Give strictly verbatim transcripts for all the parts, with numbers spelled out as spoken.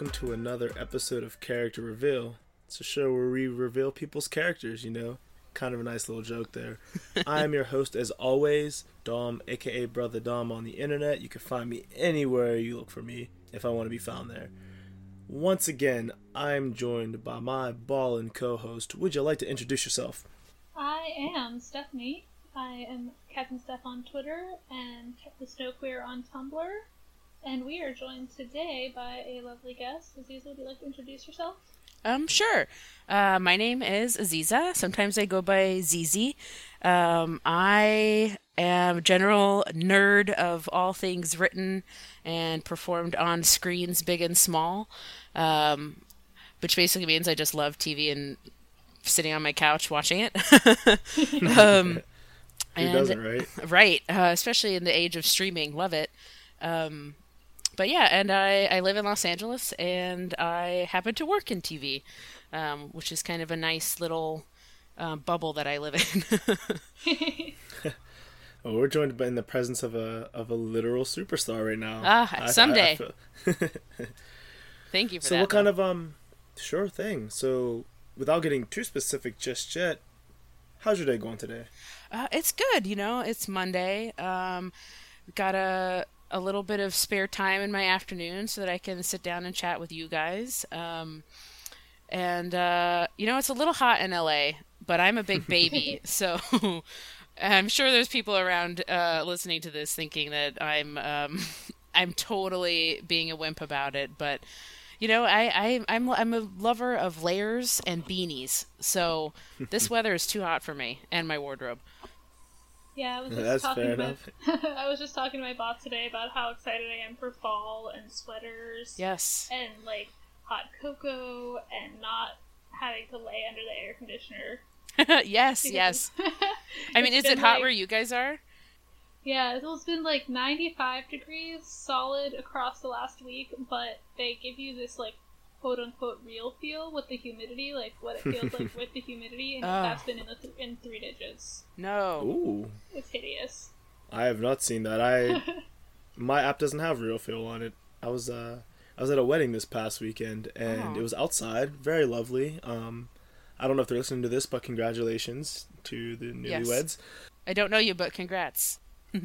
welcome to another episode of Character Reveal. It's a show where we reveal people's characters, you know. Kind of a nice little joke there. I'm your host, as always, Dom, aka Brother Dom on the internet. You can find me anywhere you look for me if I want to be found there. Once again, I'm joined by my ballin' co-host. Would you like to introduce yourself? I am Stephanie. I am Captain Steph on Twitter and the Snow Queer on Tumblr. And we are joined today by a lovely guest. Aziza, would you like to introduce yourself? Um, sure. Uh, my name is Aziza. Sometimes I go by Z Z. Um, I am a general nerd of all things written and performed on screens, big and small. Um, which basically means I just love T V and sitting on my couch watching it. um, Who and, doesn't, right? Right. Uh, especially in the age of streaming. Love it. Um, But yeah, and I, I live in Los Angeles, and I happen to work in T V, um, which is kind of a nice little uh, bubble that I live in. Well, we're joined by in the presence of a of a literal superstar right now. Ah, I- someday. I- I feel- Thank you for so that. what kind though. of, um, sure thing. So without getting too specific just yet, how's your day going today? Uh, it's good, you know, it's Monday. Um, got a... a little bit of spare time in my afternoon so that I can sit down and chat with you guys. Um, and, uh, you know, it's a little hot in L A, but I'm a big baby, so I'm sure there's people around uh, listening to this thinking that I'm um, I'm totally being a wimp about it. But, you know, I, I, I'm, I'm a lover of layers and beanies, so this weather is too hot for me and my wardrobe. Yeah, I was just That's talking fair to my, enough. I was just talking to my boss today about how excited I am for fall and sweaters. Yes. And like hot cocoa and not having to lay under the air conditioner. yes, yes. I mean, is It's it been, hot like- where you guys are? Yeah, it's been like ninety-five degrees solid across the last week, but they give you this like quote unquote real feel with the humidity, like what it feels like with the humidity, and Oh. that's been in the th- in three digits. No. Ooh, It's hideous. I have not seen that. I my app doesn't have real feel on it. I was uh I was at a wedding this past weekend, and Oh. it was outside, very lovely. Um, I don't know if they're listening to this, but congratulations to the Yes. newlyweds. I don't know you, but congrats.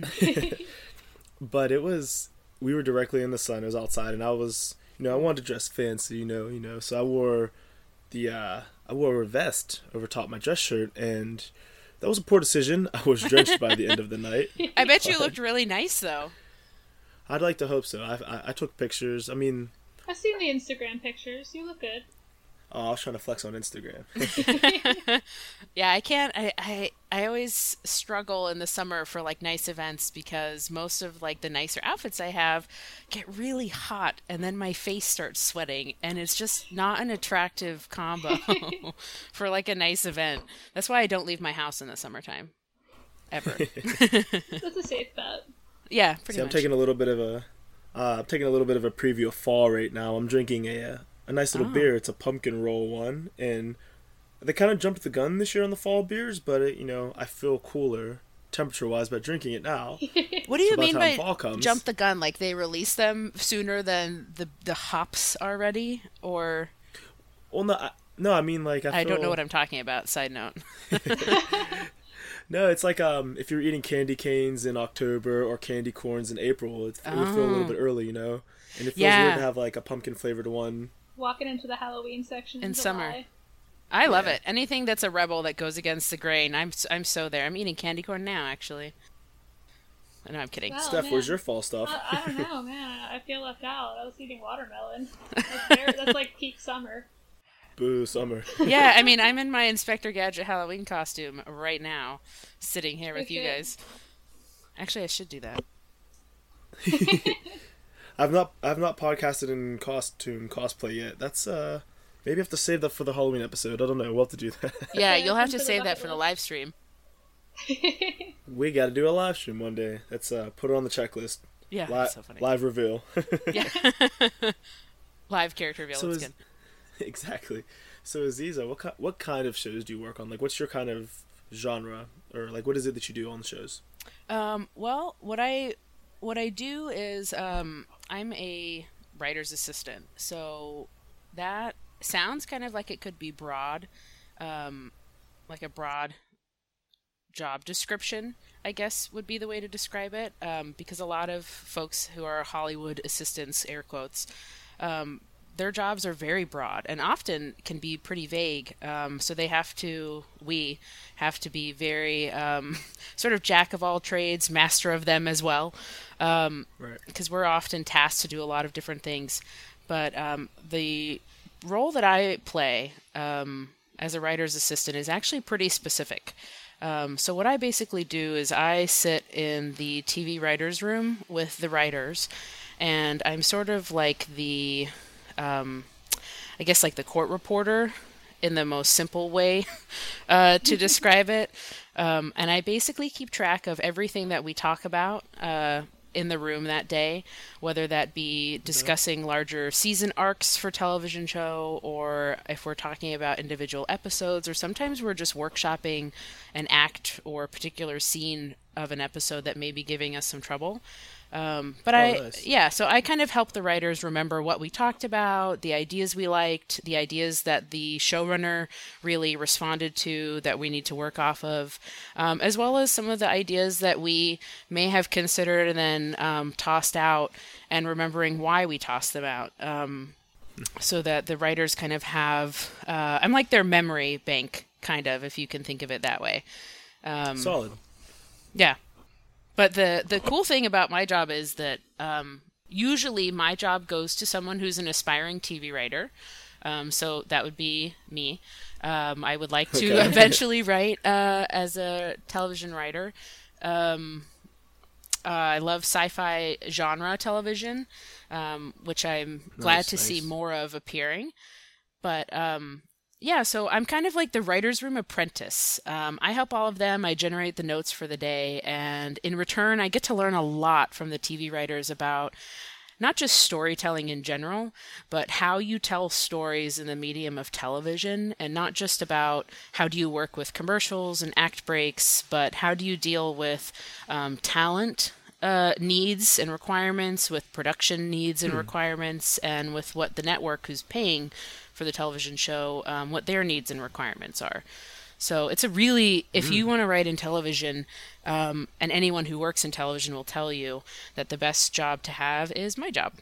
But it was, we were directly in the sun. It was outside, and I was, you know, I wanted to dress fancy, you know, you know. So I wore the, uh, I wore a vest over top my dress shirt, and that was a poor decision. I was drenched by the end of the night. I bet you looked really nice, though. I'd like to hope so. I, I, I took pictures. I mean, I've seen the Instagram pictures. You look good. oh, I was trying to flex on Instagram. Yeah, I can't. I, I I always struggle in the summer for like nice events because most of like the nicer outfits I have get really hot, and then my face starts sweating, and it's just not an attractive combo for like a nice event. That's why I don't leave my house in the summertime, ever. That's a safe bet. Yeah, pretty See, I'm much. taking a little bit of a, uh, I'm taking a little bit of a preview of fall right now. I'm drinking a, uh, a nice little Oh. beer. It's a pumpkin roll one, and they kind of jumped the gun this year on the fall beers, but it, you know, I feel cooler temperature-wise by drinking it now. What do you So by the mean time by fall comes- jump the gun? Like they release them sooner than the the hops are ready, or Well, no, I, no, I mean like I, I, don't know feel- what I'm talking about. Side note. No, it's like um, if you're eating candy canes in October or candy corns in April, it, it would feel a little Oh. bit early, you know. And it feels Yeah. weird to have like a pumpkin flavored one. Walking into the Halloween section in, In summer. July. I love Yeah. it. Anything that's a rebel that goes against the grain, I'm I'm so there. I'm eating candy corn now, actually. No, I'm kidding. Wow. Steph, man. where's your fall stuff? I, I don't know, man. I feel left out. I was eating watermelon. That's, very, that's like peak summer. Boo, summer. Yeah, I mean, I'm in my Inspector Gadget Halloween costume right now, sitting here with Okay. you guys. Actually, I should do that. I've not I've not podcasted in costume cosplay yet. That's uh maybe I have to save that for the Halloween episode. I don't know. We'll have to do that. Yeah, Yeah, you'll have to consider save that that for the list. live stream. We got to do a live stream one day. Let's uh put it on the checklist. Yeah, Li- that's so funny. Live reveal. Yeah. Live character reveal. So That's is- good. Exactly. So Aziza, what ki- what kind of shows do you work on? Like, what's your kind of genre, or like, what is it that you do on the shows? Um, well, what I what I do is um, I'm a writer's assistant. So that sounds kind of like it could be broad, um, like a broad job description, I guess would be the way to describe it, um, because a lot of folks who are Hollywood assistants, air quotes, um, their jobs are very broad and often can be pretty vague. Um, so they have to, we have to be very um, sort of jack of all trades, master of them as well, um, right. because we're often tasked to do a lot of different things. But um, the role that I play um, as a writer's assistant is actually pretty specific. Um, so what I basically do is I sit in the T V writers' room with the writers, and I'm sort of like the, um, I guess like the court reporter in the most simple way uh, to describe it. Um, and I basically keep track of everything that we talk about uh, in the room that day, whether that be discussing larger season arcs for television show, or if we're talking about individual episodes, or sometimes we're just workshopping an act or a particular scene of an episode that may be giving us some trouble. Um, but oh, I, nice. yeah, so I kind of help the writers remember what we talked about, the ideas we liked, the ideas that the showrunner really responded to that we need to work off of, um, as well as some of the ideas that we may have considered and then um, tossed out, and remembering why we tossed them out. Um, so that the writers kind of have, uh, I'm like their memory bank, kind of, if you can think of it that way. Um, Solid. Yeah. But the, the cool thing about my job is that um, usually my job goes to someone who's an aspiring T V writer. Um, so that would be me. Um, I would like to Okay. eventually write uh, as a television writer. Um, uh, I love sci-fi genre television, um, which I'm glad Nice, to see nice. more of appearing. But um, yeah, so I'm kind of like the writer's room apprentice. Um, I help all of them. I generate the notes for the day. And in return, I get to learn a lot from the T V writers about not just storytelling in general, but how you tell stories in the medium of television, and not just about how do you work with commercials and act breaks, but how do you deal with um, talent uh, needs and requirements, with production needs and requirements, and with what the network who's paying for the television show, um, what their needs and requirements are. So it's a really, if you want to write in television, um, and anyone who works in television will tell you that the best job to have is my job.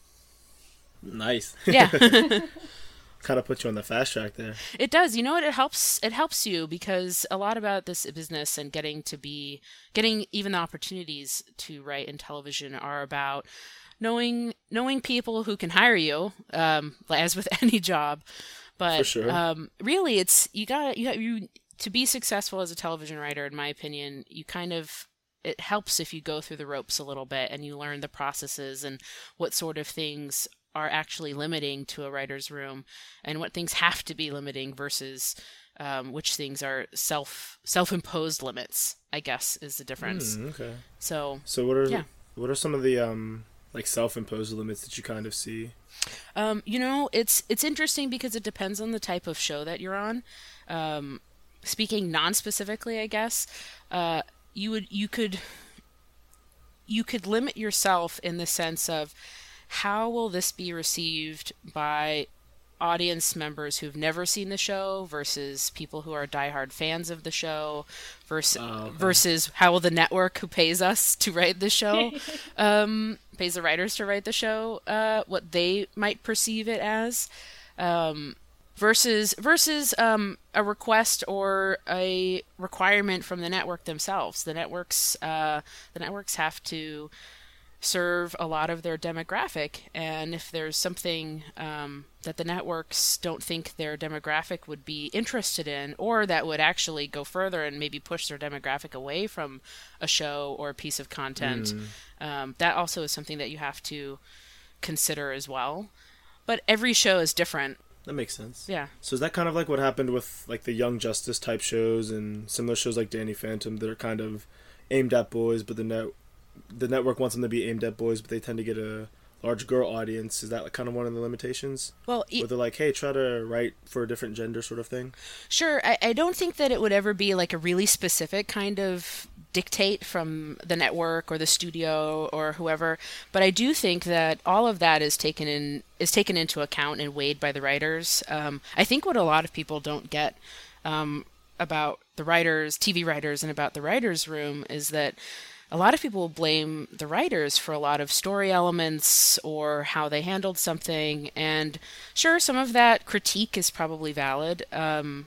Nice. Yeah. Kind of put you on the fast track there. It does. You know what? It helps. It helps you, because a lot about this business and getting to be, getting even the opportunities to write in television are about knowing knowing people who can hire you, um, as with any job. But For sure. um, really, it's you got you got you to be successful as a television writer. In my opinion, you kind of it helps if you go through the ropes a little bit and you learn the processes and what sort of things are actually limiting to a writer's room, and what things have to be limiting versus um, which things are self self imposed limits, I guess, is the difference. Mm, okay. So So what are Yeah. what are some of the um like self-imposed limits that you kind of see? Um, you know, it's it's interesting because it depends on the type of show that you're on. Um, speaking non-specifically, I guess, uh, you would you could you could limit yourself in the sense of how will this be received by audience members who've never seen the show versus people who are diehard fans of the show, versus Oh, okay. versus how will the network who pays us to write the show, um, pays the writers to write the show, uh, what they might perceive it as, um, versus versus um, a request or a requirement from the network themselves. The networks uh, the networks have to serve a lot of their demographic, and if there's something um, that the networks don't think their demographic would be interested in, or that would actually go further and maybe push their demographic away from a show or a piece of content, um, that also is something that you have to consider as well. But every show is different. That makes sense. Yeah. So is that kind of like what happened with like the Young Justice type shows and similar shows like Danny Phantom that are kind of aimed at boys, but the net the network wants them to be aimed at boys, but they tend to get a large girl audience? Is that like kind of one of the limitations? Well, e- Where they're like, hey, try to write for a different gender sort of thing? Sure. I, I don't think that it would ever be like a really specific kind of dictate from the network or the studio or whoever, but I do think that all of that is taken in is taken into account and weighed by the writers. Um, I think what a lot of people don't get um, about the writers, T V writers, and about the writers' room is that a lot of people blame the writers for a lot of story elements or how they handled something. And sure, some of that critique is probably valid um,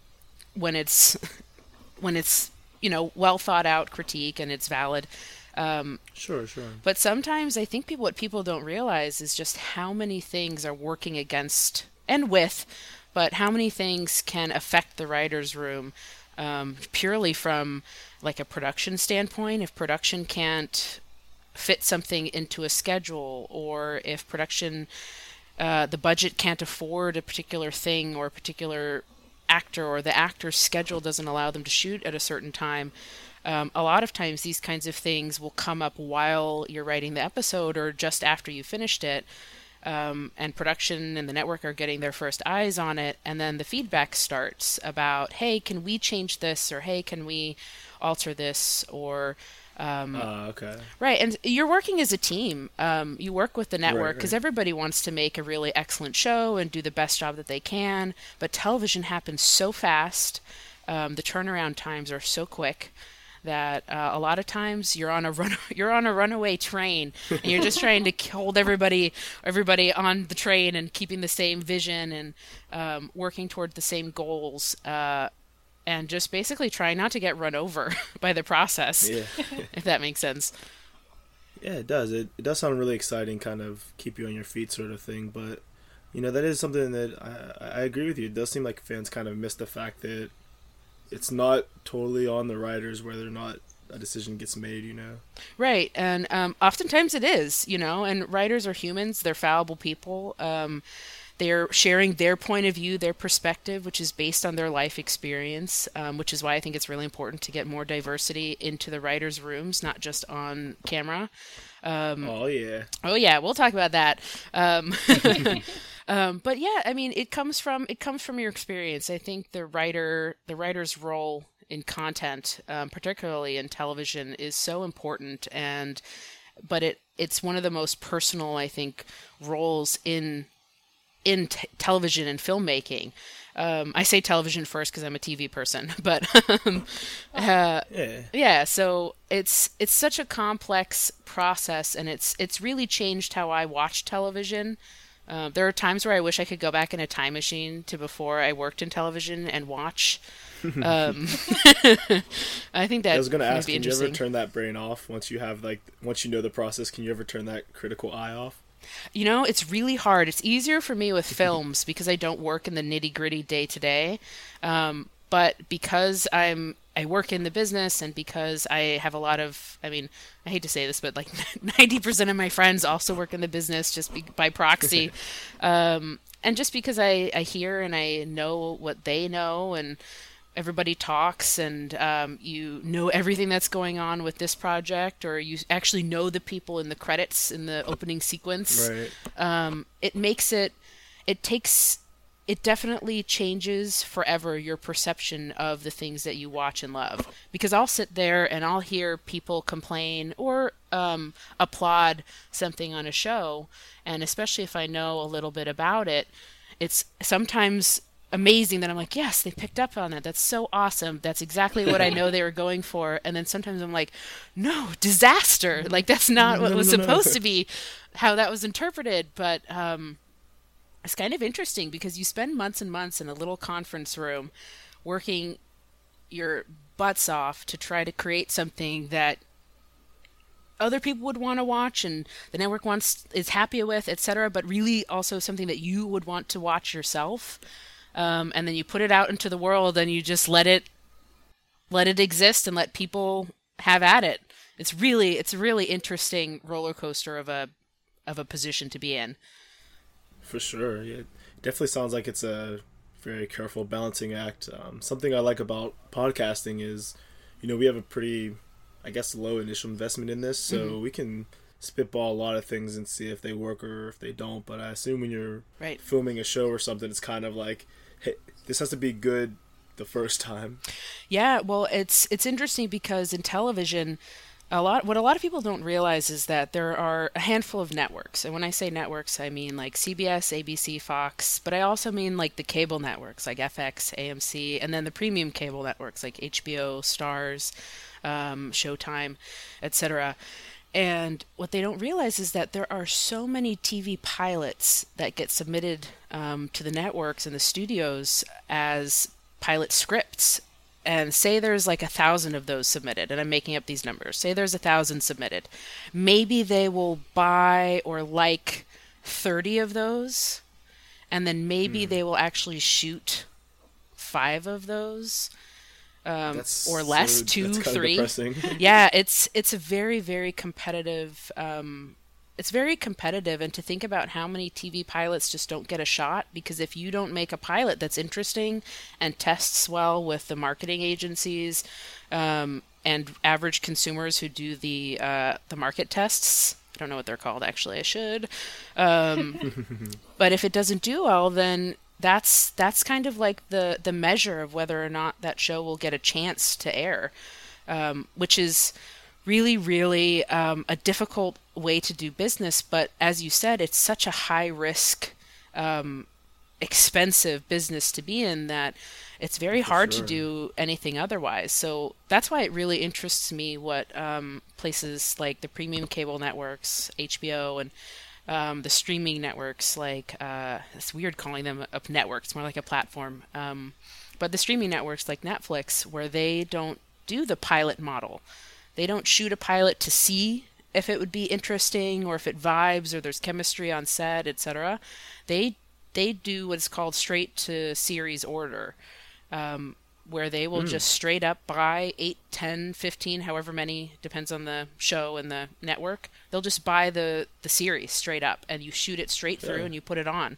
when it's when it's you know well thought out critique and it's valid. Um, sure, sure. But sometimes I think people what people don't realize is just how many things are working against and with, but how many things can affect the writers' room um, purely from like a production standpoint. If production can't fit something into a schedule, or if production, uh, the budget can't afford a particular thing or a particular actor, or the actor's schedule doesn't allow them to shoot at a certain time, um, a lot of times these kinds of things will come up while you're writing the episode or just after you finished it. Um, and production and the network are getting their first eyes on it, and then the feedback starts about, hey, can we change this, or hey, can we alter this, or um, uh, okay, right. And you're working as a team. Um, you work with the network because right, right. everybody wants to make a really excellent show and do the best job that they can. But television happens so fast. Um, the turnaround times are so quick that uh, a lot of times you're on a run you're on a runaway train and you're just trying to hold everybody everybody on the train and keeping the same vision and um, working toward the same goals. Uh, And just basically try not to get run over by the process, yeah. if that makes sense. Yeah, it does. It, it does sound really exciting, kind of keep you on your feet sort of thing. But, you know, that is something that I, I agree with you. It does seem like fans kind of miss the fact that it's not totally on the writers whether or not a decision gets made, you know? Right. And um, oftentimes it is, you know, and writers are humans. They're fallible people. Um They're sharing their point of view, their perspective, which is based on their life experience, um, which is why I think it's really important to get more diversity into the writers' rooms, not just on camera. Um, oh, yeah. Oh, yeah. We'll talk about that. Um, um, but yeah, I mean, it comes from it comes from your experience. I think the writer, the writer's role in content, um, particularly in television, is so important. And but it it's one of the most personal, I think, roles in. in t- television and filmmaking. Um, I say television first because I'm a T V person, but um, uh, yeah. yeah. So it's it's such a complex process, and it's it's really changed how I watch television. Uh, there are times where I wish I could go back in a time machine to before I worked in television and watch. Um, I think that I was going to ask, be can you ever interesting. turn that brain off once you have like once you know the process? Can you ever turn that critical eye off? You know, it's really hard. It's easier for me with films because I don't work in the nitty-gritty day-to-day. Um, but because I'm I work in the business, and because I have a lot of, I mean, I hate to say this, but like ninety percent of my friends also work in the business just be, by proxy. um, and just because I, I hear and I know what they know, and everybody talks, and um, you know everything that's going on with this project, or you actually know the people in the credits in the opening sequence. Right. Um, it makes it, it takes, it definitely changes forever your perception of the things that you watch and love. Because I'll sit there and I'll hear people complain or um, applaud something on a show, and especially if I know a little bit about it, it's sometimes amazing that I'm like, yes, they picked up on that. That's so awesome. That's exactly what I know they were going for. And then sometimes I'm like, no, disaster. Like that's not what No, was no, no. supposed to be, how that was interpreted. But um, it's kind of interesting because you spend months and months in a little conference room working your butts off to try to create something that other people would want to watch and the network wants is happy with, et cetera, but really also something that you would want to watch yourself. Um, and then you put it out into the world and you just let it let it exist and let people have at it. It's really it's a really interesting roller coaster of a of a position to be in. For sure. Yeah. It definitely sounds like it's a very careful balancing act. Um, something I like about podcasting is, you know, we have a pretty, I guess, low initial investment in this, so mm-hmm. we can spitball a lot of things and see if they work or if they don't. But I assume when you're right. filming a show or something, it's kind of like, hey, this has to be good the first time. Yeah, well, it's it's interesting because in television, a lot what a lot of people don't realize is that there are a handful of networks. And when I say networks, I mean like C B S, A B C, Fox, but I also mean like the cable networks like F X, A M C, and then the premium cable networks like H B O, Stars, um, Showtime, et cetera. And what they don't realize is that there are so many T V pilots that get submitted um, to the networks and the studios as pilot scripts. And say there's like a thousand of those submitted, and I'm making up these numbers. Say there's a thousand submitted. Maybe they will buy or like thirty of those, and then maybe mm. they will actually shoot five of those. Um, that's or less, so, two, that's three. Depressing. Yeah, it's it's a very very competitive. Um, it's very competitive, and to think about how many T V pilots just don't get a shot because if you don't make a pilot that's interesting and tests well with the marketing agencies um, and average consumers who do the uh, the market tests. I don't know what they're called actually. I should. Um, but if it doesn't do well, then that's that's kind of like the, the measure of whether or not that show will get a chance to air, um, which is really, really um, a difficult way to do business. But as you said, it's such a high risk, um, expensive business to be in that it's very For hard sure. to do anything otherwise. So that's why it really interests me what um, places like the premium cable networks, H B O, and Um, the streaming networks, like, uh, it's weird calling them a network, it's more like a platform. Um, but the streaming networks like Netflix, where they don't do the pilot model. They don't shoot a pilot to see if it would be interesting or if it vibes or there's chemistry on set, et cetera. They, they do what's called straight to series order, um, where they will mm. just straight up buy eight, ten, fifteen, however many, depends on the show and the network. They'll just buy the, the series straight up, and you shoot it straight through yeah. and you put it on.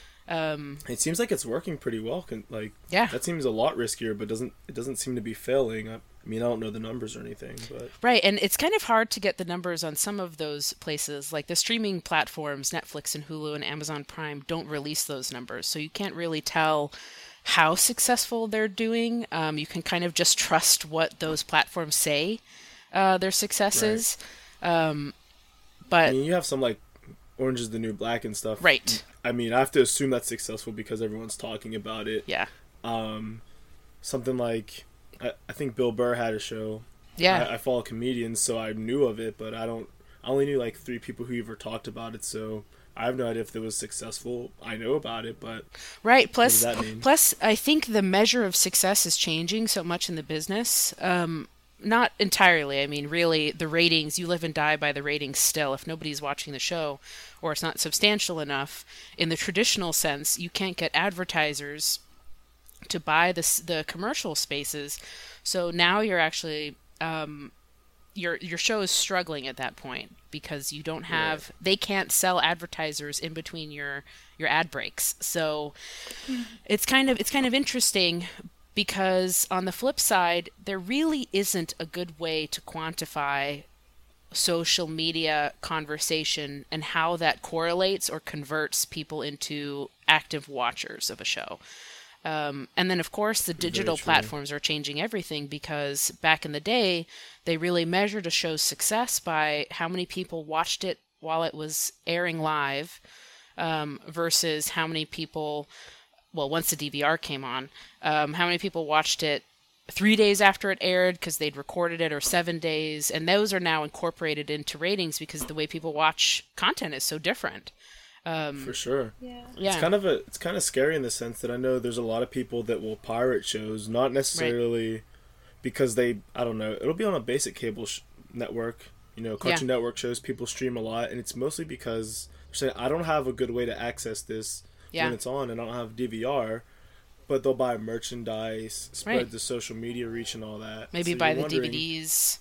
Um, it seems like it's working pretty well. Like yeah. that seems a lot riskier, but doesn't it doesn't seem to be failing. I, I mean, I don't know the numbers or anything, but right, and it's kind of hard to get the numbers on some of those places. Like the streaming platforms, Netflix and Hulu and Amazon Prime, don't release those numbers, so you can't really tell how successful they're doing. Um, you can kind of just trust what those platforms say uh, their success is. Right. Um, but I mean, you have some like Orange is the New Black and stuff. Right. I mean, I have to assume that's successful because everyone's talking about it. Yeah. Um, something like, I, I think Bill Burr had a show. Yeah. I, I follow comedians, so I knew of it, but I don't, I only knew like three people who ever talked about it, so I have no idea if it was successful. I know about it, but right. Plus, what does that mean? Plus, I think the measure of success is changing so much in the business. Um, not entirely. I mean, really, the ratings, you live and die by the ratings still. If nobody's watching the show or it's not substantial enough, in the traditional sense, you can't get advertisers to buy the, the commercial spaces. So now you're actually... Um, your your show is struggling at that point because you don't have right. they can't sell advertisers in between your your ad breaks. So mm. it's kind of it's kind of interesting because on the flip side there really isn't a good way to quantify social media conversation and how that correlates or converts people into active watchers of a show. Um, and then, of course, the digital platforms are changing everything because back in the day, they really measured a show's success by how many people watched it while it was airing live um, versus how many people, well, once the D V R came on, um, how many people watched it three days after it aired because they'd recorded it or seven days. And those are now incorporated into ratings because the way people watch content is so different. Um, For sure. Yeah. yeah. It's kind of a it's kind of scary in the sense that I know there's a lot of people that will pirate shows, not necessarily right. because they I don't know, it'll be on a basic cable sh- network, you know, Cartoon yeah. Network shows people stream a lot, and it's mostly because they're saying I don't have a good way to access this yeah. when it's on, and I don't have D V R, but they'll buy merchandise, spread right. the social media reach and all that. Maybe so buy the D V Ds.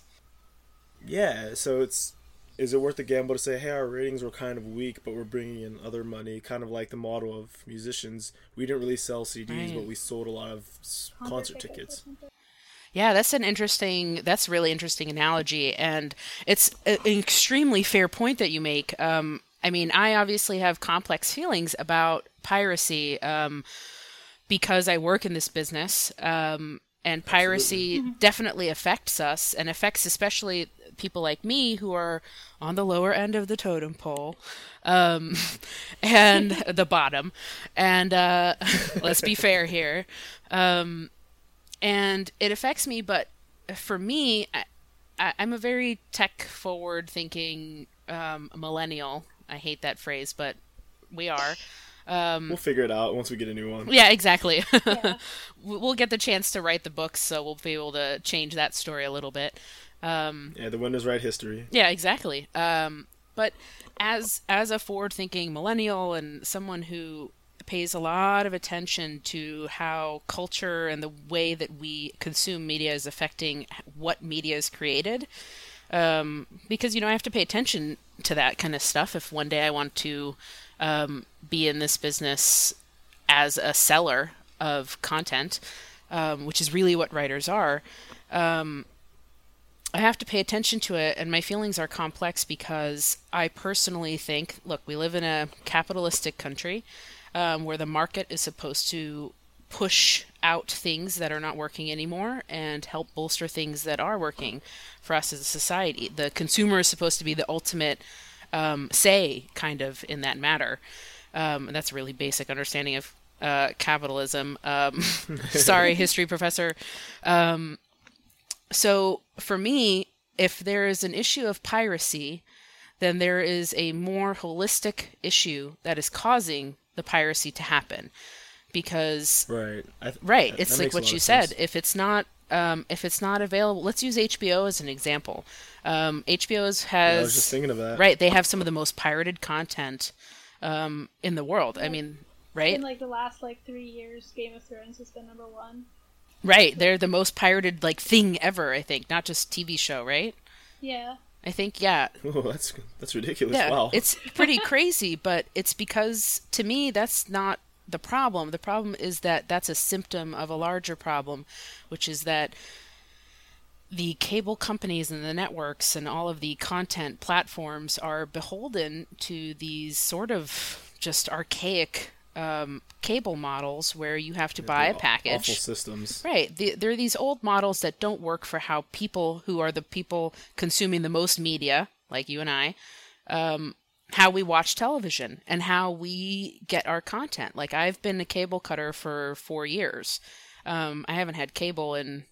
Yeah, so it's is it worth the gamble to say, hey, our ratings were kind of weak, but we're bringing in other money, kind of like the model of musicians. We didn't really sell C Ds, right. but we sold a lot of concert tickets. Yeah, that's an interesting, that's a really interesting analogy, and it's an extremely fair point that you make. Um, I mean, I obviously have complex feelings about piracy, um, because I work in this business, um, and piracy Absolutely. definitely affects us, and affects especially people like me who are on the lower end of the totem pole, um, and the bottom. And uh, let's be fair here. Um, and it affects me, but for me, I, I, I'm a very tech-forward thinking um, millennial. I hate that phrase, but we are. Um, We'll figure it out once we get a new one. yeah, exactly. Yeah. We'll get the chance to write the books, so we'll be able to change that story a little bit. Um, Yeah, the Windows write history. yeah, exactly. Um, but as as a forward-thinking millennial and someone who pays a lot of attention to how culture and the way that we consume media is affecting what media is created, um, because, you know, I have to pay attention to that kind of stuff if one day I want to um, be in this business as a seller of content, um, which is really what writers are. Um, I have to pay attention to it, and my feelings are complex because I personally think, look, we live in a capitalistic country um, where the market is supposed to push out things that are not working anymore and help bolster things that are working for us as a society. The consumer is supposed to be the ultimate um, say, kind of, in that matter. Um, and that's a really basic understanding of uh, capitalism. Um, sorry, history professor. Um, so for me, if there is an issue of piracy, then there is a more holistic issue that is causing the piracy to happen. Because Right. I, right, that- it's that like makes a what lot you of said. sense. If it's not, um, if it's not available, let's use H B O as an example. Um, H B O's has Yeah, I was just thinking of that. right. They have some of the most pirated content um, in the world. I mean, right, In like the last like three years, Game of Thrones has been number one. right. They're the most pirated like thing ever. I think, not just T V show. Right. Yeah. I think, yeah, Oh, that's that's ridiculous. yeah. Wow. It's pretty crazy, but it's because to me that's not the problem. The problem is that that's a symptom of a larger problem, which is that the cable companies and the networks and all of the content platforms are beholden to these sort of just archaic um, cable models where you have to buy a They're package. Awful systems. Right. The, there are these old models that don't work for how people who are the people consuming the most media, like you and I, um, how we watch television and how we get our content. Like, I've been a cable cutter for four years. Um, I haven't had cable in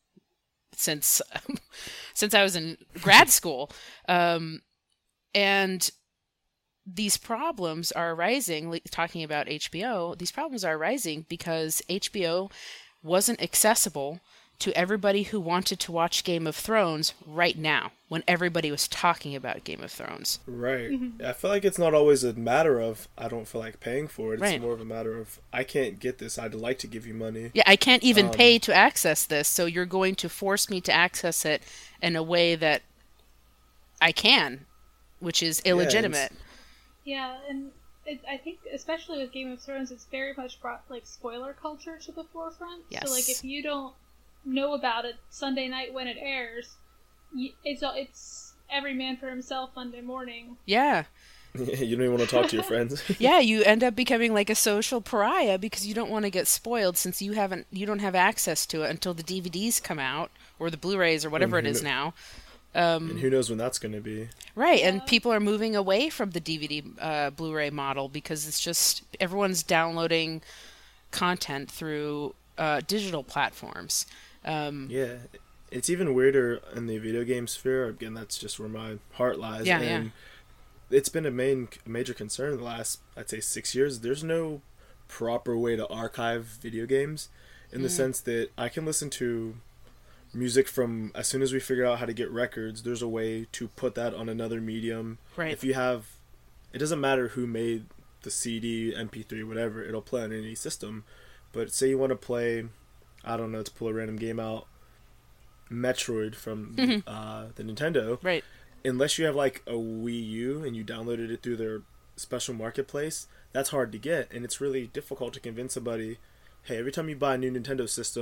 since since I was in grad school, um, and these problems are arising. like, Talking about H B O, these problems are arising because H B O wasn't accessible to everybody who wanted to watch Game of Thrones right now, when everybody was talking about Game of Thrones. Right. I feel like it's not always a matter of I don't feel like paying for it. It's Right. more of a matter of I can't get this. I'd like to give you money. Yeah, I can't even Um, pay to access this, so you're going to force me to access it in a way that I can, which is Yeah, illegitimate. it's- Yeah, and it, I think especially with Game of Thrones, it's very much brought like spoiler culture to the forefront. So like Yes. if you don't know about it Sunday night when it airs, y- it's it's every man for himself Monday morning. Yeah. You don't even want to talk to your friends. Yeah, you end up becoming like a social pariah because you don't want to get spoiled since you haven't you don't have access to it until the D V Ds come out or the Blu-rays or whatever it is now. Um, And who knows when that's going to be. Right, and Yeah. people are moving away from the D V D uh, Blu-ray model because it's just everyone's downloading content through uh, digital platforms. Um, Yeah. It's even weirder in the video game sphere. Again, that's just where my heart lies. Yeah, and yeah. it's been a main a major concern in the last, I'd say, six years. There's no proper way to archive video games in the Mm. sense that I can listen to music from as soon as we figure out how to get records. There's a way to put that on another medium. Right. If you have, it doesn't matter who made the C D, M P three, whatever. It'll play on any system. But say you want to play, I don't know, to pull a random game out, Metroid from Mhm. uh, the Nintendo. right. Unless you have like a Wii U and you downloaded it through their special marketplace, that's hard to get, and it's really difficult to convince somebody, hey, every time you buy a new Nintendo system,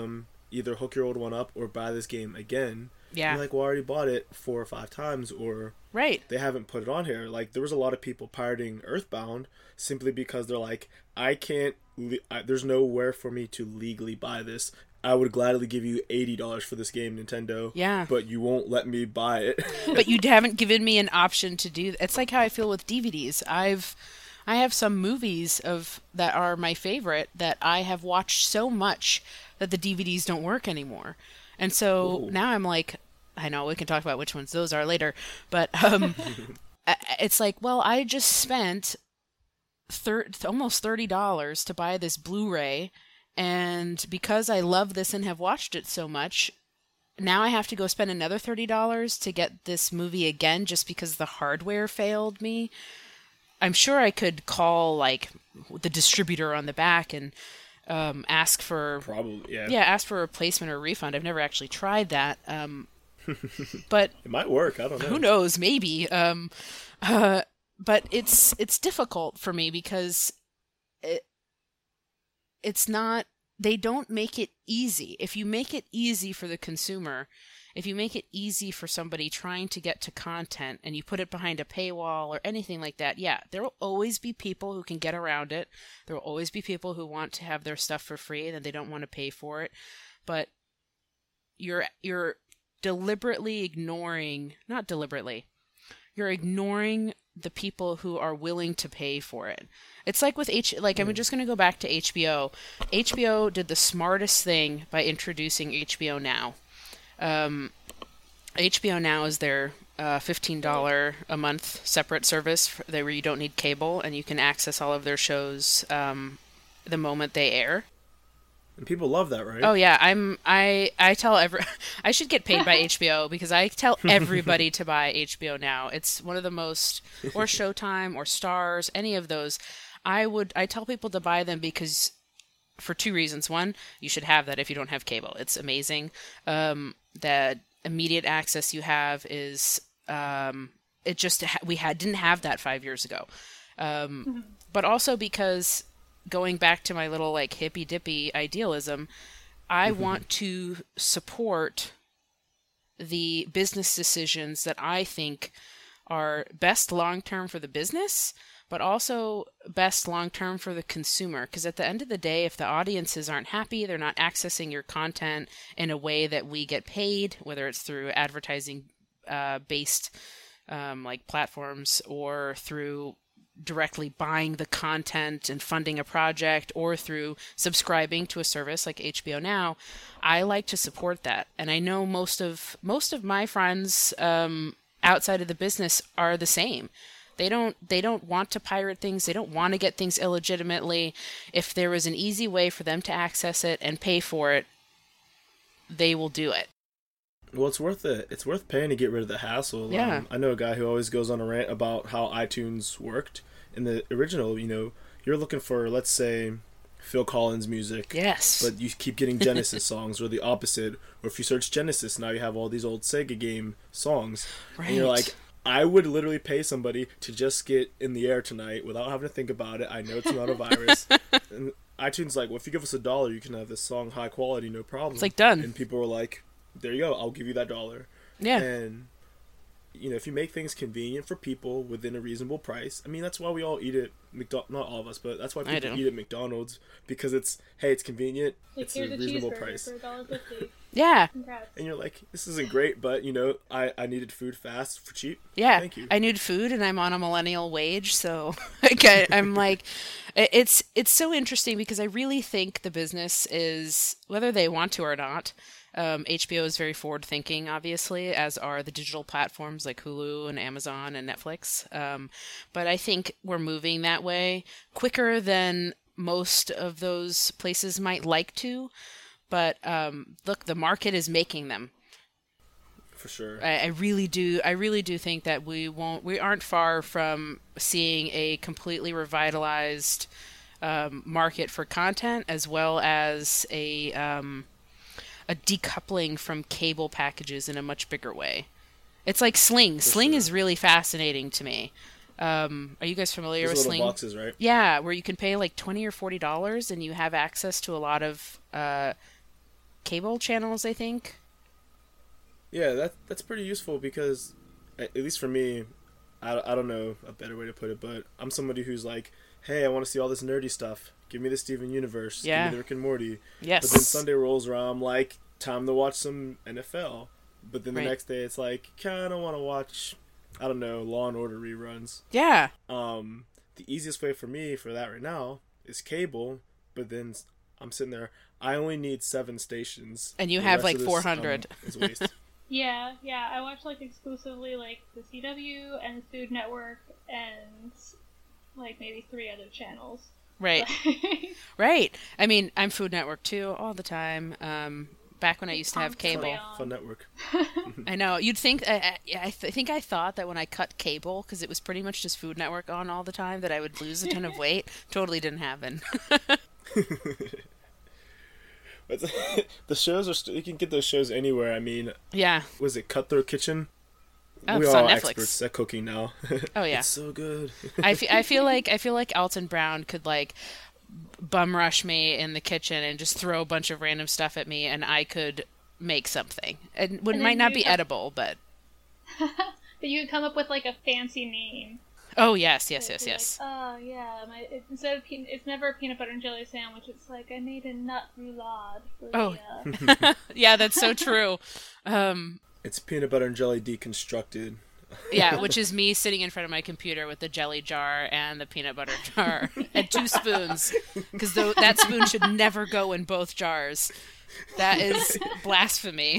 either hook your old one up or buy this game again. Yeah. You're like, well, I already bought it four or five times, or right. they haven't put it on here. Like, there was a lot of people pirating Earthbound simply because they're like, I can't, le- I, there's nowhere for me to legally buy this. I would gladly give you eighty dollars for this game, Nintendo. Yeah. But you won't let me buy it. But you haven't given me an option to do. It's like how I feel with D V Ds. I've, I have some movies of that are my favorite that I have watched so much that the D V Ds don't work anymore. And so Ooh. now I'm like, I know we can talk about which ones those are later, but um, it's like, well, I just spent thir- almost thirty dollars to buy this Blu-ray, and because I love this and have watched it so much, now I have to go spend another thirty dollars to get this movie again just because the hardware failed me. I'm sure I could call like the distributor on the back and um, ask for Probably, yeah. yeah, ask for a replacement or a refund. I've never actually tried that. Um, but it might work. I don't know. Who knows? Maybe. Um, uh, but it's it's difficult for me because it it's not. They don't make it easy. If you make it easy for the consumer, if you make it easy for somebody trying to get to content, and you put it behind a paywall or anything like that, yeah, there will always be people who can get around it. There will always be people who want to have their stuff for free and they don't want to pay for it. But you're you're deliberately ignoring, not deliberately, you're ignoring the people who are willing to pay for it. It's like with H, like I'm just going to go back to H B O. H B O did the smartest thing by introducing H B O Now. Um, H B O Now is their uh, fifteen dollars a month separate service for, where you don't need cable and you can access all of their shows um, the moment they air. And people love that, right? Oh yeah, I'm I I tell every I should get paid by H B O because I tell everybody to buy H B O Now. It's one of the most, or Showtime or Stars, any of those. I would I tell people to buy them because for two reasons. One, you should have that if you don't have cable. It's amazing. Um, that immediate access you have is um, it just we had didn't have that five years ago. Um, mm-hmm. But also because, going back to my little like hippy dippy idealism, I mm-hmm. want to support the business decisions that I think are best long term for the business, but also best long term for the consumer. Because at the end of the day, if the audiences aren't happy, they're not accessing your content in a way that we get paid, whether it's through advertising uh, based um, like platforms or through directly buying the content and funding a project or through subscribing to a service like H B O Now, I like to support that. And I know most of most of my friends um, outside of the business are the same. They don't they don't want to pirate things. They don't want to get things illegitimately. If there was an easy way for them to access it and pay for it, they will do it. Well, it's worth it. It's worth paying to get rid of the hassle. Yeah. Um, I know a guy who always goes on a rant about how iTunes worked. In the original, you know, you're looking for, let's say, Phil Collins music. Yes. But you keep getting Genesis songs, or the opposite. Or if you search Genesis, now you have all these old Sega game songs. Right. And you're like, I would literally pay somebody to just get In the Air Tonight without having to think about it. I know it's not a virus. And iTunes like, well, if you give us a dollar, you can have this song high quality, no problem. It's like done. And people were like, there you go, I'll give you that dollar. Yeah. And, you know, if you make things convenient for people within a reasonable price, I mean, that's why we all eat at McDonald's. Not all of us, but that's why people eat at McDonald's, because it's, hey, it's convenient, like, it's a reasonable price. For a dollar fifty. Yeah. Congrats. And you're like, this isn't great, but, you know, I, I needed food fast for cheap. Yeah. Thank you. I need food, and I'm on a millennial wage, so okay, I'm like, it's it's so interesting because I really think the business is, whether they want to or not, Um, H B O is very forward-thinking, obviously, as are the digital platforms like Hulu and Amazon and Netflix. Um, but I think we're moving that way quicker than most of those places might like to. But um, look, the market is making them. For sure. I, I really do. I really do think that we won't. We aren't far from seeing a completely revitalized um, market for content, as well as a. Um, a decoupling from cable packages in a much bigger way. It's like Sling. For Sling sure. is really fascinating to me. Um, are you guys familiar Those with little Sling? Boxes, right? Yeah, where you can pay like twenty or forty dollars and you have access to a lot of uh, cable channels, I think. Yeah, that that's pretty useful because, at least for me, I, I don't know a better way to put it, but I'm somebody who's like, hey, I want to see all this nerdy stuff. Give me the Steven Universe. Yeah. Give me the Rick and Morty. Yes. But then Sunday rolls around, I'm like, time to watch some N F L. But then the Right. next day, it's like, kind of want to watch, I don't know, Law and Order reruns. Yeah. Um, the easiest way for me for that right now is cable, but then I'm sitting there, I only need seven stations. And you The have, rest like, of this, four hundred. Um, is waste. Yeah, yeah. I watch like exclusively like the C W and the Food Network and like maybe three other channels. Right. Right. I mean, I'm Food Network too, all the time. Um, back when I used to have Constantly cable. on. Fun network. I know. You'd think. I, I, I th- think I thought that when I cut cable, because it was pretty much just Food Network on all the time, that I would lose a ton of weight. Totally didn't happen. But the shows are st- you can get those shows anywhere. I mean, Yeah. was it Cutthroat Kitchen? Oh, we it's are on all Netflix. experts at cooking now. Oh yeah. It's so good. I, fe- I feel like I feel like Alton Brown could like bum rush me in the kitchen and just throw a bunch of random stuff at me, and I could make something. It would, And might then not you be have- edible, but But you would come up with like a fancy name. oh yes, yes, yes, It'd be yes. Like, oh yeah, my it, instead of pe- it's never a peanut butter and jelly sandwich. It's like I made a nut roulade. For Oh. the, uh... Yeah, that's so true. Um, It's peanut butter and jelly deconstructed. yeah, which is me sitting in front of my computer with the jelly jar and the peanut butter jar and two spoons, because that spoon should never go in both jars. That is blasphemy.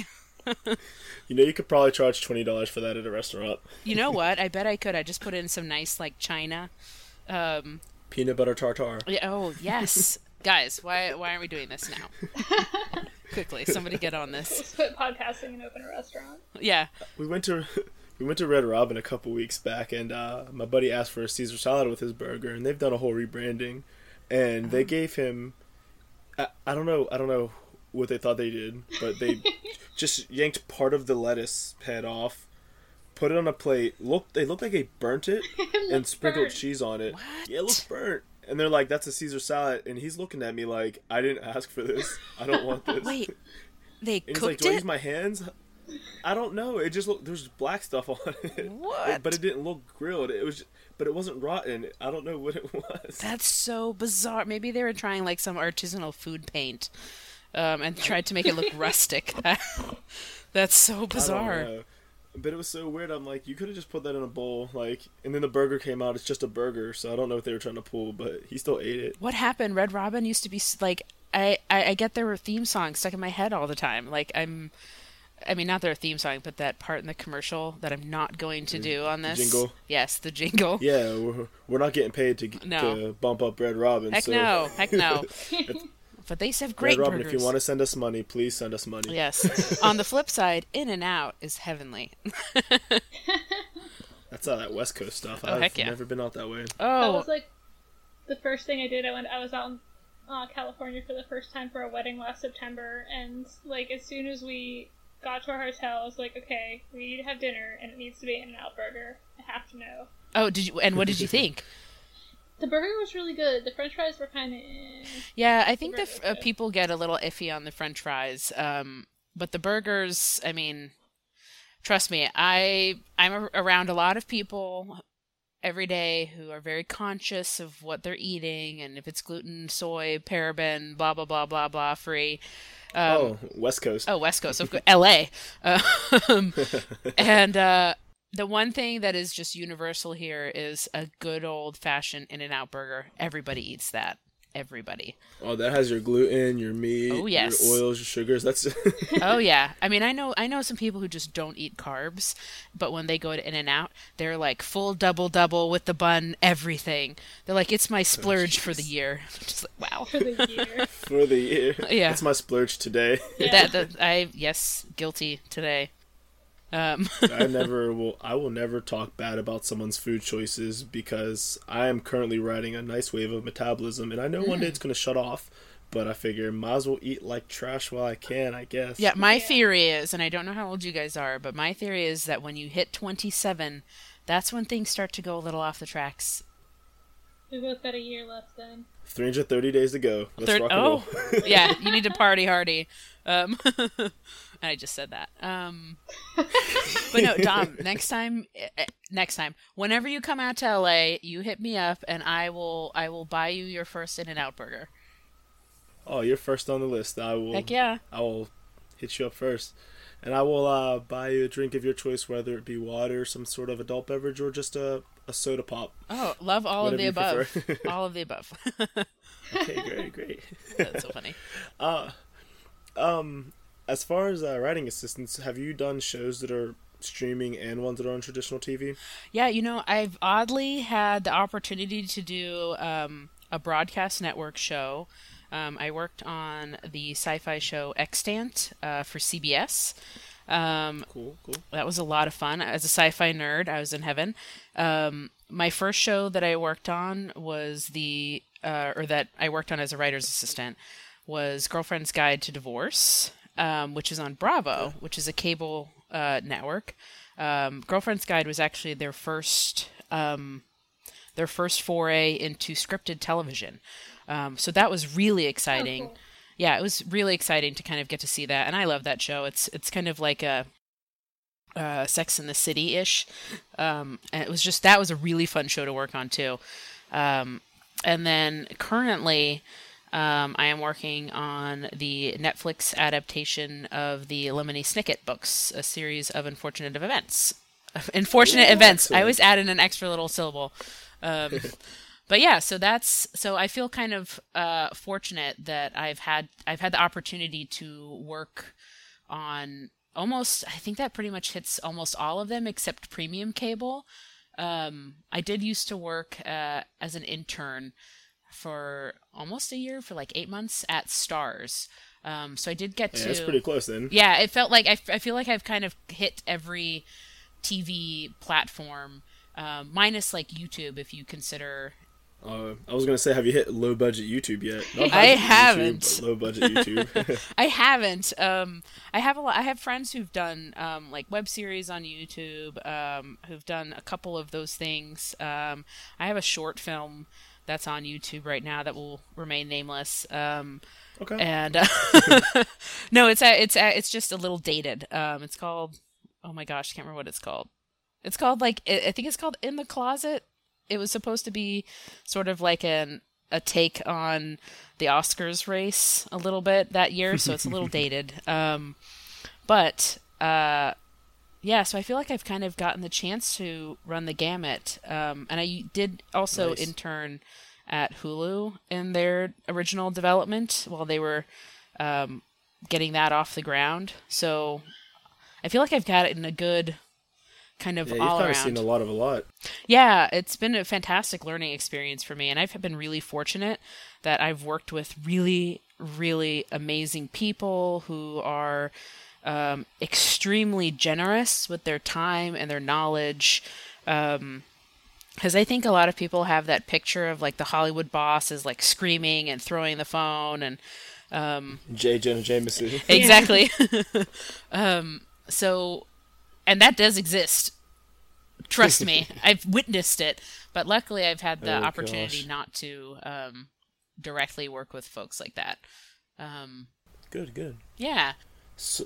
You know, you could probably charge twenty dollars for that at a restaurant. You know what? I bet I could. I just put in some nice like china. Um, Peanut butter tartare. yeah, oh yes, guys, why why aren't we doing this now? Quickly, somebody get on this. Let's quit podcasting and open a restaurant. Yeah. We went to we went to Red Robin a couple weeks back, and uh, my buddy asked for a Caesar salad with his burger, and they've done a whole rebranding, and they gave him, I, I don't know, I don't know what they thought they did, but they just yanked part of the lettuce head off, put it on a plate. Looked, they looked like they burnt it It and looks sprinkled burnt. cheese on it. What? Yeah, it looks burnt. And they're like, "That's a Caesar salad," and he's looking at me like, "I didn't ask for this. I don't want this." Wait, they And he's like, cooked "Do I it? use my hands?" I don't know. It just looked, there's black stuff on it. What? But it didn't look grilled. It was, but it wasn't rotten. I don't know what it was. That's so bizarre. Maybe they were trying like some artisanal food paint, um, and tried to make it look rustic. That's so I don't bizarre. know. But it was so weird. I'm like, you could have just put that in a bowl, like, and then the burger came out. It's just a burger, so I don't know what they were trying to pull, but he still ate it. What happened? Red Robin used to be s- like I, I I get their theme song stuck in my head all the time. Like I'm, I mean not their theme song, but that part in the commercial that I'm not going to do on this. jingle? Yes, the jingle. Yeah, we're, we're not getting paid to No. to bump up Red Robin. Heck so. no, heck no. But they have great Red Robin, burgers. if you want to send us money, please send us money. Yes. On the flip side, In and Out is heavenly. That's all that West Coast stuff. Oh, I've heck yeah. never been out that way. That Oh, was like the first thing I did. I went. I was out in uh, California for the first time for a wedding last September, and like as soon as we got to our hotel, I was like, okay, we need to have dinner, and it needs to be an In-N-Out burger. I have to know. oh, did you? And what did you think? The burger was really good. The French fries were kind of. Eh. Yeah, I think the burger f- was uh, good. people get a little iffy on the French fries, um, but the burgers. I mean, trust me, I I'm a- around a lot of people every day who are very conscious of what they're eating and if it's gluten, soy, paraben, blah blah blah blah blah free. Um, oh, West Coast. Oh, West Coast, of course, L A. Um, and uh, the one thing that is just universal here is a good old-fashioned In-N-Out burger. Everybody eats that. Everybody. Oh, that has your gluten, your meat, Oh, yes. your oils, your sugars. That's Oh yeah. I mean, I know I know some people who just don't eat carbs, but when they go to In-N-Out, they're like full double double with the bun, everything. They're like, it's my splurge for the year. Just like, wow. For the year. for the year. Yeah. That's my splurge today. That, that I yes, guilty today. Um, I never will. I will never talk bad about someone's food choices because I am currently riding a nice wave of metabolism, and I know one day it's going to shut off. But I figure might as well eat like trash while I can. I guess. yeah, my Yeah. theory is, and I don't know how old you guys are, but my theory is that when you hit twenty-seven, that's when things start to go a little off the tracks. We both got a year left then. three hundred thirty days to go. Let's Third, rock and oh, roll. yeah, you need to party hardy. Um, I just said that. Um, but no, Dom, next time, next time, whenever you come out to L A, you hit me up and I will, I will buy you your first In-N-Out burger. Oh, you're first on the list. I will. Heck yeah. I will hit you up first. And I will uh, buy you a drink of your choice, whether it be water, some sort of adult beverage, or just a, a soda pop. Oh, love all of the above. All of the above. Okay, great, great. That's so funny. Uh, um, as far as uh, writing assistants, have you done shows that are streaming and ones that are on traditional T V? Yeah, you know, I've oddly had the opportunity to do um, a broadcast network show. Um, I worked on the sci-fi show Extant uh, for C B S. Um, Cool, cool. That was a lot of fun. As a sci-fi nerd, I was in heaven. Um, my first show that I worked on was the, uh, or that I worked on as a writer's assistant, was Girlfriend's Guide to Divorce, um, which is on Bravo, which is a cable uh, network. Um, Girlfriend's Guide was actually their first, um, their first foray into scripted television. Um, so that was really exciting. Oh, cool. Yeah, it was really exciting to kind of get to see that, and I love that show. It's it's kind of like a uh, Sex and the City-ish, um, and it was just that was a really fun show to work on too. Um, and then currently, um, I am working on the Netflix adaptation of the Lemony Snicket books, a series of unfortunate events. Unfortunate Ooh, events. excellent. I always add in an extra little syllable. Um, But yeah, so that's so I feel kind of uh, fortunate that I've had I've had the opportunity to work on almost I think that pretty much hits almost all of them except premium cable. Um, I did used to work uh, as an intern for almost a year, for like eight months at Stars. Um, so I did get Yeah, to. that's pretty close then. Yeah, it felt like I, I feel like I've kind of hit every T V platform, um, minus like YouTube, if you consider. Uh, I was gonna say, have you hit low budget YouTube yet? Not I budget haven't. YouTube, but low budget YouTube. I haven't. Um, I have a lot. I have friends who've done um, like web series on YouTube. Um, who've done a couple of those things. Um, I have a short film that's on YouTube right now that will remain nameless. Um, Okay. And uh, no, it's a, it's a, it's just a little dated. Um, it's called. Oh my gosh, I can't remember what it's called. It's called like I think it's called In the Closet. It was supposed to be sort of like an a take on the Oscars race a little bit that year, so it's a little dated. Um, but uh, yeah, so I feel like I've kind of gotten the chance to run the gamut, um, and I did also Nice. intern at Hulu in their original development while they were um, getting that off the ground. So I feel like I've got it in a good kind of Yeah, you've all kind around. of seen a lot of a lot. Yeah, it's been a fantastic learning experience for me, and I've been really fortunate that I've worked with really, really amazing people who are um, extremely generous with their time and their knowledge. Um, because I think a lot of people have that picture of like the Hollywood boss is like screaming and throwing the phone and um, J. Jonah Jameson. exactly. um, so. And that does exist. Trust me. I've witnessed it. But luckily I've had the Oh, opportunity gosh. not to um, directly work with folks like that. Um, Good, good. yeah. So,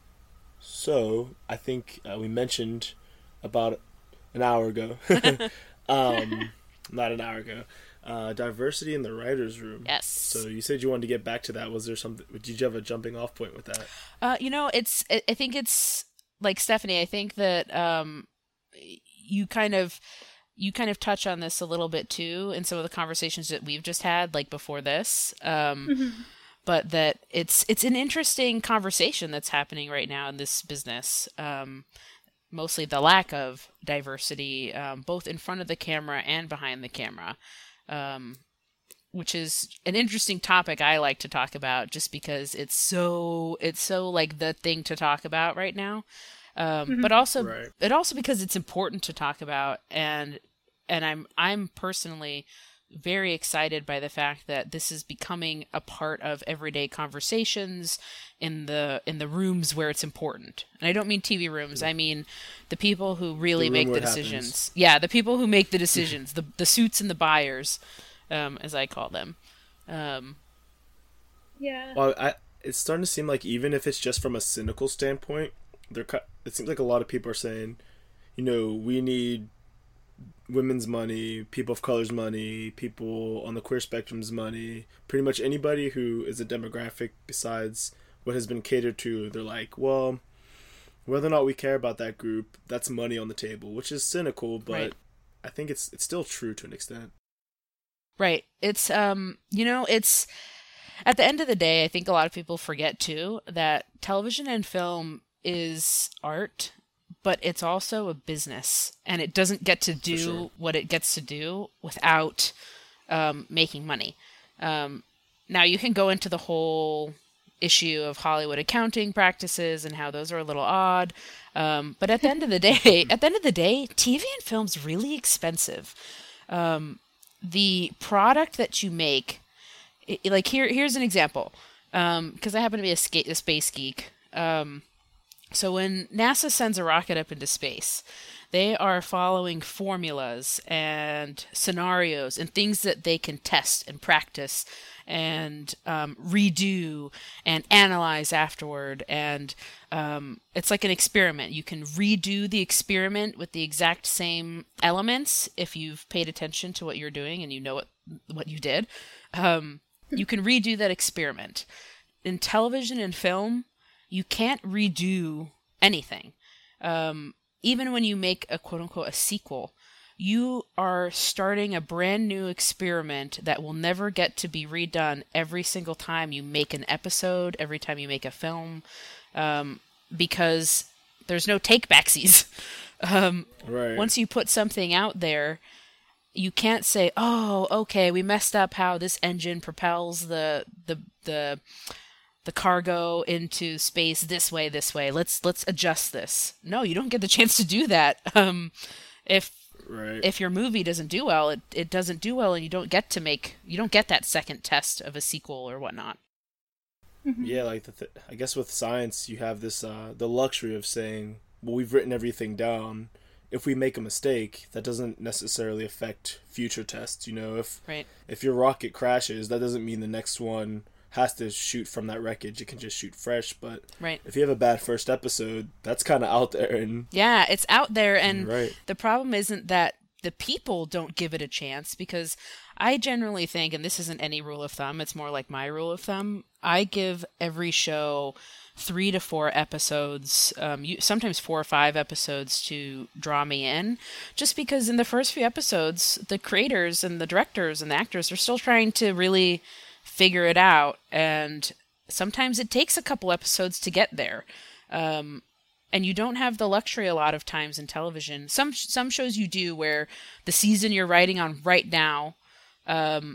so I think uh, we mentioned about an hour ago, um, not an hour ago, uh, diversity in the writers' room. Yes. So you said you wanted to get back to that. Was there something? Did you have a jumping off point with that? Uh, you know, it's, I I think it's, like Stephanie, I think that um, you kind of, you kind of touch on this a little bit too in some of the conversations that we've just had, like before this. Um, Mm-hmm. But that it's it's an interesting conversation that's happening right now in this business. Um, mostly the lack of diversity, um, both in front of the camera and behind the camera, um, which is an interesting topic I like to talk about, just because it's so it's so like the thing to talk about right now. Um, Mhm. But also, Right. it also because it's important to talk about, and and I'm I'm personally very excited by the fact that this is becoming a part of everyday conversations in the in the rooms where it's important. And I don't mean T V rooms. I mean the people who really The room make the where it decisions. happens. Yeah, the people who make the decisions, the the suits and the buyers, um, as I call them. Um, Yeah. Well, I, it's starting to seem like even if it's just from a cynical standpoint, they're ki- it seems like a lot of people are saying, you know, we need women's money, people of color's money, people on the queer spectrum's money, pretty much anybody who is a demographic besides what has been catered to. They're like, well, whether or not we care about that group, that's money on the table, which is cynical, but Right. I think it's it's still true to an extent. Right. It's, um, you know, it's, at the end of the day, I think a lot of people forget too that television and film is art, but it's also a business, and it doesn't get to do sure. what it gets to do without um, making money. Um, now, you can go into the whole issue of Hollywood accounting practices and how those are a little odd. Um, but at the end of the day, at the end of the day, T V and film's really expensive. Um, the product that you make, i- like here, here's an example. Um, because I happen to be a, ska- a space geek. Um, so when NASA sends a rocket up into space, they are following formulas and scenarios and things that they can test and practice and um, redo and analyze afterward. And um, it's like an experiment. You can redo the experiment with the exact same elements if you've paid attention to what you're doing and you know what what you did. Um, you can redo that experiment. In television and film, you can't redo anything. Um, even when you make a quote-unquote a sequel, you are starting a brand new experiment that will never get to be redone every single time you make an episode, every time you make a film, um, because there's no take-backsies. Um, Right. once you put something out there, you can't say, "Oh, okay, we messed up how this engine propels the the the the cargo into space this way, this way. Let's let's adjust this." No, you don't get the chance to do that. Um, if Right. if your movie doesn't do well, it, it doesn't do well, and you don't get to make you don't get that second test of a sequel or whatnot. Yeah, like the th- I guess with science you have this uh, the luxury of saying, well, we've written everything down. If we make a mistake, that doesn't necessarily affect future tests. You know, if Right. if your rocket crashes, that doesn't mean the next one has to shoot from that wreckage. It can just shoot fresh. But Right. if you have a bad first episode, that's kind of out there. And Yeah, it's out there, and Right. the problem isn't that the people don't give it a chance, because I generally think, and this isn't any rule of thumb, it's more like my rule of thumb, I give every show three to four episodes, um, you, sometimes four or five episodes to draw me in, just because in the first few episodes, the creators and the directors and the actors are still trying to really figure it out, and sometimes it takes a couple episodes to get there. Um, and you don't have the luxury a lot of times in television. Some some shows you do, where the season you're writing on right now um,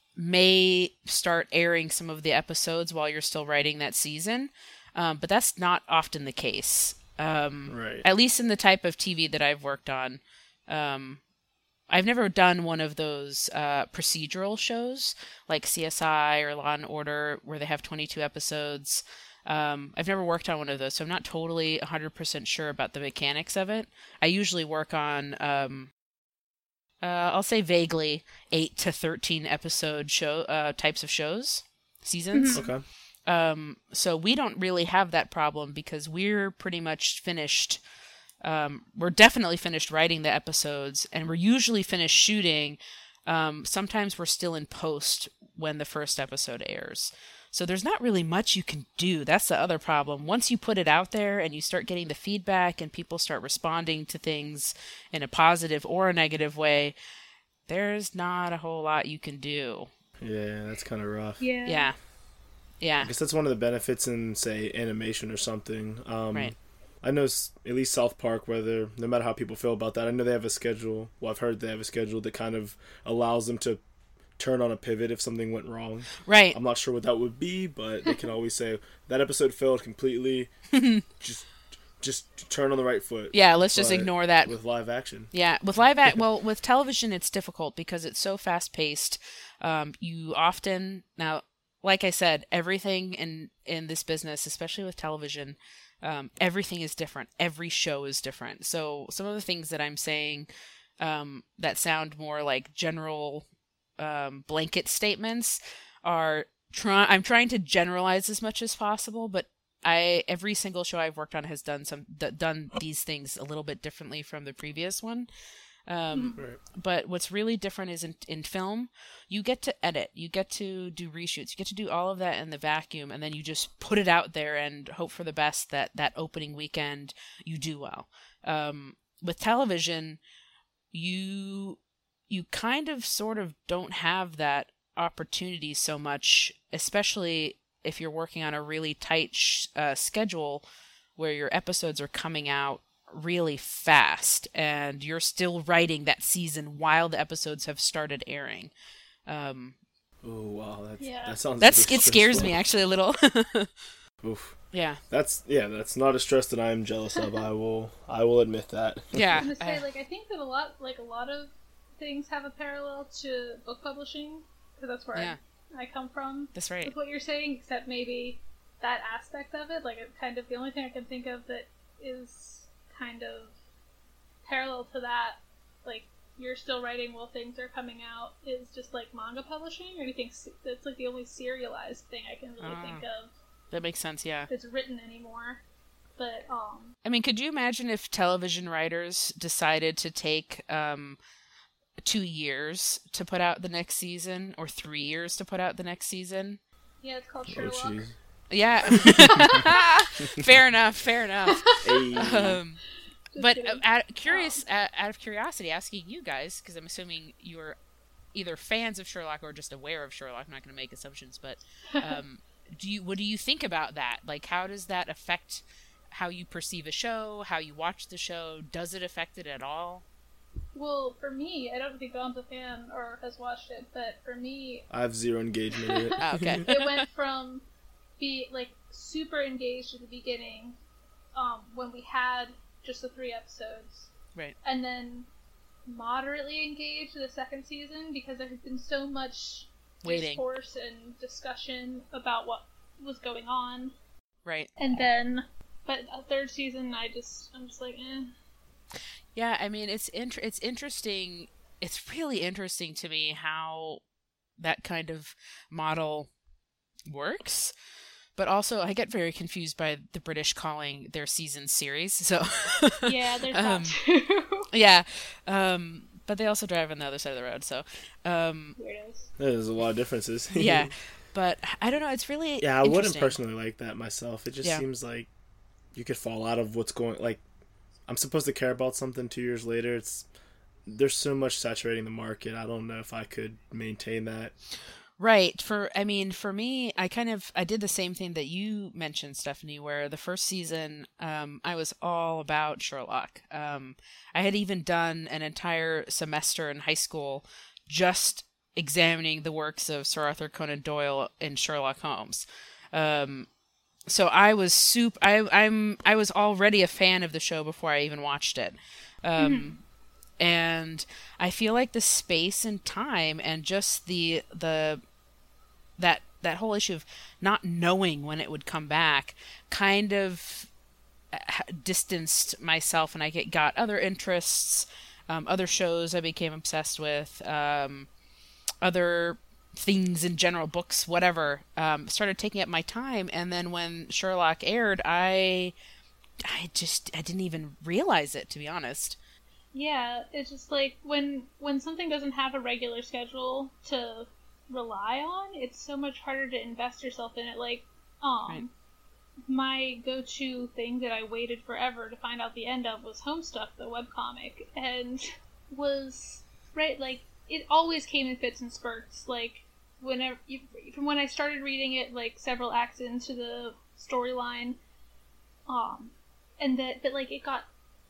may start airing some of the episodes while you're still writing that season, um, but that's not often the case. Um, Right. At least in the type of T V that I've worked on. Um, I've never done one of those uh, procedural shows like C S I or Law and Order where they have twenty-two episodes. Um, I've never worked on one of those, so I'm not totally one hundred percent sure about the mechanics of it. I usually work on, um, uh, I'll say vaguely, eight to thirteen episode show uh, types of shows, seasons. Okay. Um, so we don't really have that problem because we're pretty much finished. Um, we're definitely finished writing the episodes, and we're usually finished shooting. Um, sometimes we're still in post when the first episode airs. So there's not really much you can do. That's the other problem. Once you put it out there and you start getting the feedback and people start responding to things in a positive or a negative way, there's not a whole lot you can do. Yeah, that's kind of rough. Yeah. Yeah. Yeah. I guess that's one of the benefits in, say, animation or something. Um, Right. I know s- at least South Park, whether no matter how people feel about that, I know they have a schedule. Well, I've heard they have a schedule that kind of allows them to turn on a pivot if something went wrong. Right. I'm not sure what that would be, but they can always say that episode failed completely. Just just turn on the right foot. Yeah, let's just But ignore that. with live action. Yeah, with live act, well, with television, it's difficult because it's so fast paced. Um, you often now, like I said, everything in in this business, especially with television, um, everything is different. Every show is different. So some of the things that I'm saying um, that sound more like general um, blanket statements are try. I'm trying to generalize as much as possible, but I every single show I've worked on has done some d- done these things a little bit differently from the previous one. Um, Right. But what's really different is in, in film, you get to edit, you get to do reshoots, you get to do all of that in the vacuum, and then you just put it out there and hope for the best that that opening weekend you do well. Um, with television, you you kind of sort of don't have that opportunity so much, especially if you're working on a really tight sh- uh, schedule where your episodes are coming out really fast and you're still writing that season while the episodes have started airing. Um, Oh wow, that's, Yeah. that sounds. that's really it scares stressful. me actually a little. Oof. Yeah, That's yeah. That's not a stress that I am jealous of. I will. I will admit that. yeah. I'm gonna say, I- like, I think that a lot, like, a lot of things have a parallel to book publishing, because that's where Yeah. I, I come from. That's right. With what you're saying, except maybe that aspect of it, like, it kind of, the only thing I can think of that is kind of parallel to that, like, you're still writing while things are coming out, is just, like, manga publishing, or do you think se- that's, like, the only serialized thing I can really Ah. think of That makes sense, yeah. that's written anymore? But, um, I mean, could you imagine if television writers decided to take um, two years to put out the next season, or three years to put out the next season? yeah, it's called Oh Sherlock. jeez. Yeah. Fair enough, fair enough. Hey. Um, Just but kidding. uh, out, curious, uh, out of curiosity, asking you guys, because I'm assuming you're either fans of Sherlock or just aware of Sherlock. I'm not going to make assumptions, but um, do you? What do you think about that? Like, how does that affect how you perceive a show, how you watch the show? Does it affect it at all? Well, for me, I don't think Dom's a fan or has watched it, but for me, I have zero engagement in it. Oh, okay. it went from be like super engaged at the beginning, um, when we had just the three episodes, Right. and then moderately engaged the second season because there had been so much Waiting. discourse and discussion about what was going on, Right. and then, but a third season, I just I'm just like, eh. Yeah, I mean, it's int- it's interesting. It's really interesting to me how that kind of model works. But also, I get very confused by the British calling their season series. So, Yeah, there's Um, that too. yeah. Um, but they also drive on the other side of the road. So, um, Weirdos. There's a lot of differences. yeah. But I don't know. It's really Yeah, I wouldn't interesting. personally like that myself. It just Yeah. seems like you could fall out of what's going. Like, I'm supposed to care about something two years later. It's there's so much saturating the market. I don't know if I could maintain that. Right. For I mean, for me, I kind of I did the same thing that you mentioned, Stephanie, where the first season um, I was all about Sherlock. Um, I had even done an entire semester in high school just examining the works of Sir Arthur Conan Doyle and Sherlock Holmes. Um, so I was soup. I I'm I was already a fan of the show before I even watched it. Um, And I feel like the space and time and just the the that that whole issue of not knowing when it would come back kind of uh, distanced myself, and I get, got other interests, um, other shows I became obsessed with, um, other things in general, books, whatever, um, started taking up my time. And then when Sherlock aired, I I just I didn't even realize it, to be honest. Yeah, it's just like when when something doesn't have a regular schedule to rely on, it's so much harder to invest yourself in it. Like, um, Right. my go-to thing that I waited forever to find out the end of was Homestuck, the webcomic, and was right like it always came in fits and spurts. Like whenever from when I started reading it, like several acts into the storyline, um, and that but like it got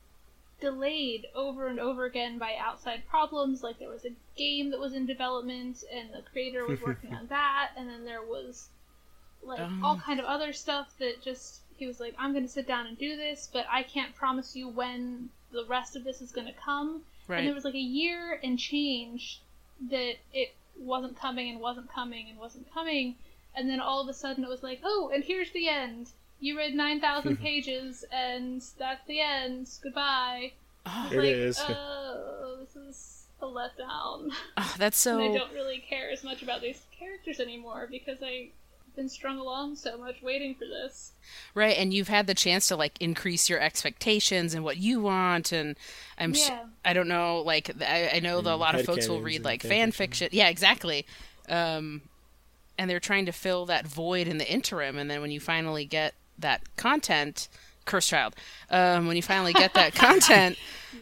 delayed over and over again by outside problems. Like there was a game that was in development and the creator was working on that, and then there was like Um. all kind of other stuff that just he was like, I'm going to sit down and do this, but I can't promise you when the rest of this is going to come. Right. And there was like a year and change that it wasn't coming and wasn't coming and wasn't coming. And then all of a sudden it was like, oh, and here's the end. You read nine thousand pages, and that's the end. Goodbye. Oh, it like, is. Oh, this is a letdown. Oh, that's so... And I don't really care as much about these characters anymore because I've been strung along so much waiting for this. Right, and you've had the chance to, like, increase your expectations and what you want, and I'm Yeah. sh- I don't know, like, I, I know that a lot of folks will headcanons read, and like, fan fan fiction. fiction. Yeah, exactly. Um, and they're trying to fill that void in the interim, and then when you finally get that content... Cursed child. Um, when you finally get that content,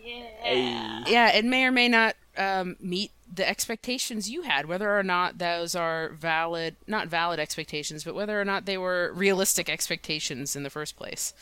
Yeah. yeah, it may or may not um, meet the expectations you had, whether or not those are valid, not valid expectations, but whether or not they were realistic expectations in the first place.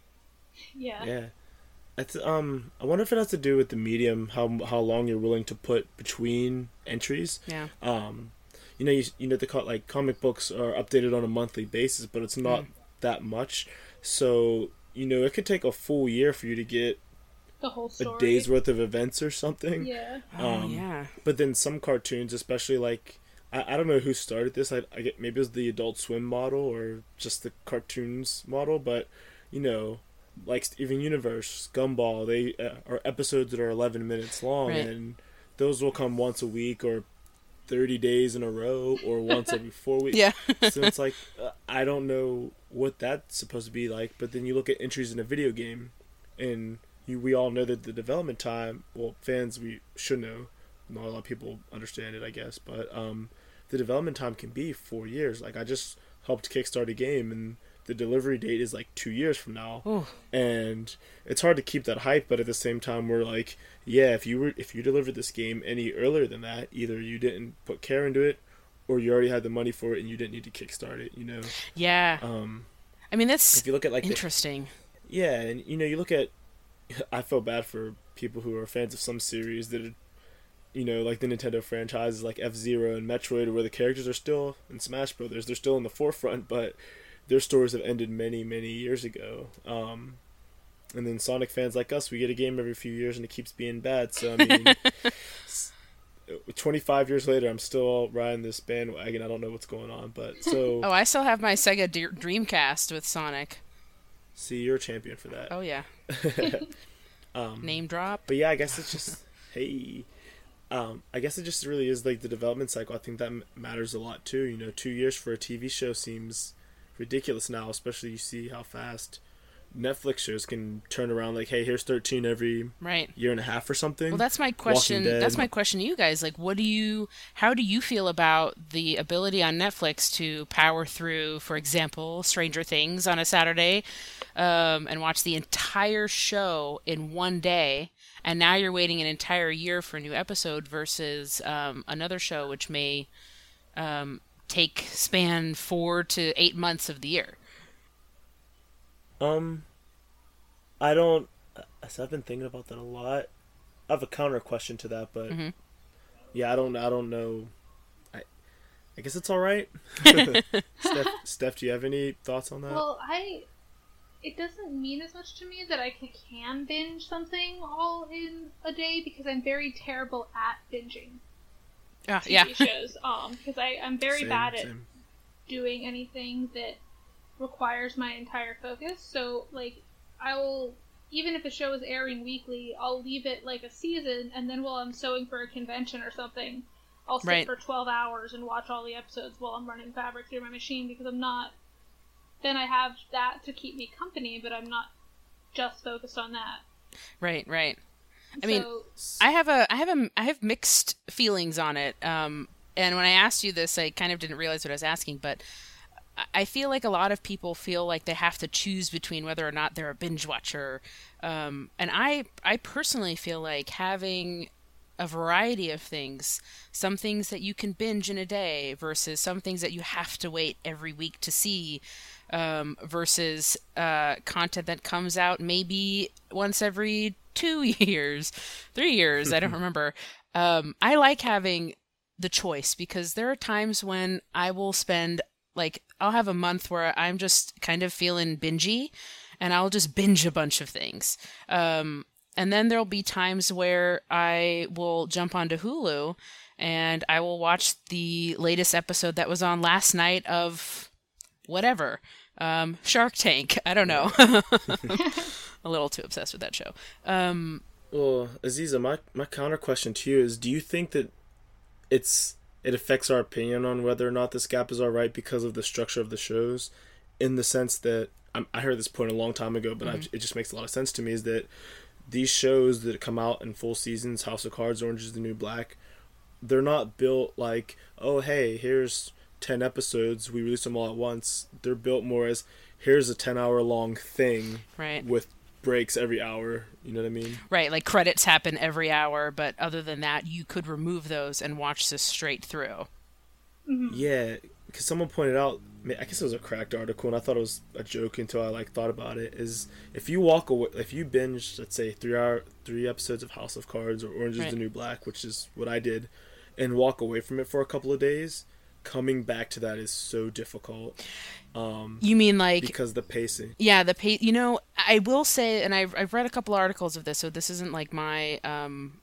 Yeah. Yeah. It's, um, I wonder if it has to do with the medium, how how long you're willing to put between entries. Yeah. Um, you know, you, you know, the co- like comic books are updated on a monthly basis, but it's not Mm. that much. So, you know, it could take a full year for you to get The whole story. a day's worth of events or something. Yeah. Oh, Um, yeah. But then some cartoons, especially like, I, I don't know who started this. I, I get maybe it was the Adult Swim model or just the cartoons model, but you know, like Steven Universe, Gumball, they uh, are episodes that are eleven minutes long, Right. and those will come once a week or thirty days in a row or once every four weeks. Yeah. So it's like, uh, I don't know what that's supposed to be like, but then you look at entries in a video game, and you, we all know that the development time, well, fans, we should know, not a lot of people understand it, I guess, but um, the development time can be four years. Like, I just helped kickstart a game, and the delivery date is like two years from now. Ooh. And it's hard to keep that hype, but at the same time, we're like, yeah, if you were if you delivered this game any earlier than that, either you didn't put care into it, or you already had the money for it and you didn't need to kickstart it, you know. Yeah. Um, I mean, that's if you look at like the, interesting. yeah, and you know, you look at, I feel bad for people who are fans of some series that are, you know, like the Nintendo franchises like F-Zero and Metroid, where the characters are still in Smash Brothers, they're still in the forefront, but their stories have ended many, many years ago. Um, and then Sonic fans like us, we get a game every few years and it keeps being bad. So, I mean, twenty-five years later, I'm still riding this bandwagon. I don't know what's going on, but so... Oh, I still have my Sega D- Dreamcast with Sonic. See, you're a champion for that. Oh, yeah. um, Name drop. But yeah, I guess it's just... hey... Um, I guess it just really is like the development cycle. I think that m- matters a lot too. You know, two years for a T V show seems ridiculous now, especially you see how fast Netflix shows can turn around. Like, hey, here's thirteen every Right. year and a half or something. Well, that's my question. Walking Dead. That's my question to you guys. Like, what do you, how do you feel about the ability on Netflix to power through, for example, Stranger Things on a Saturday, um, and watch the entire show in one day, and now you're waiting an entire year for a new episode versus um, another show which may um, take span four to eight months of the year? Um, I don't. So I've been thinking about that a lot. I have a counter question to that, but Mhm. yeah, I don't. I don't know. I, I guess it's all right. Steph, Steph, do you have any thoughts on that? Well, I. It doesn't mean as much to me that I can, can binge something all in a day because I'm very terrible at binging Ah, T V yeah. shows. Um, because I I'm very Same, bad at same. doing anything that requires my entire focus. So, like, I will, even if a show is airing weekly, I'll leave it like a season, and then while I'm sewing for a convention or something, I'll sit Right. for twelve hours and watch all the episodes while I'm running fabric through my machine because I'm not. Then I have that to keep me company, but I'm not just focused on that. Right, right. I mean, so, I have a, I have a, I have mixed feelings on it. Um, and when I asked you this, I kind of didn't realize what I was asking, but I feel like a lot of people feel like they have to choose between whether or not they're a binge watcher. Um, and I, I personally feel like having a variety of things, some things that you can binge in a day versus some things that you have to wait every week to see, um, versus uh, content that comes out maybe once every two years, three years, I don't remember. Um, I like having the choice because there are times when I will spend like I'll have a month where I'm just kind of feeling bingey, and I'll just binge a bunch of things. Um, and then there'll be times where I will jump onto Hulu and I will watch the latest episode that was on last night of whatever. Um, Shark Tank. I don't know. A little too obsessed with that show. Um, well, Aziza, my, my counter question to you is, do you think that it's it affects our opinion on whether or not this gap is all right because of the structure of the shows, in the sense that, I'm, I heard this point a long time ago, but mm-hmm. I've, it just makes a lot of sense to me, is that these shows that come out in full seasons, House of Cards, Orange is the New Black, they're not built like, oh, hey, here's ten episodes, we release them all at once. They're built more as, here's a ten-hour long thing right. with breaks every hour. You know what I mean? Right, like credits happen every hour, but other than that, you could remove those and watch this straight through. Mm-hmm. Yeah, because someone pointed out, I guess it was a cracked article, and I thought it was a joke until I like thought about it, is if you walk away, if you binge, let's say, three hour, three episodes of House of Cards or Orange is right. the New Black, which is what I did, and walk away from it for a couple of days, coming back to that is so difficult. Um, you mean like because the pacing? Yeah, the pace. You know, I will say, and I've I've read a couple articles of this, so this isn't like my um,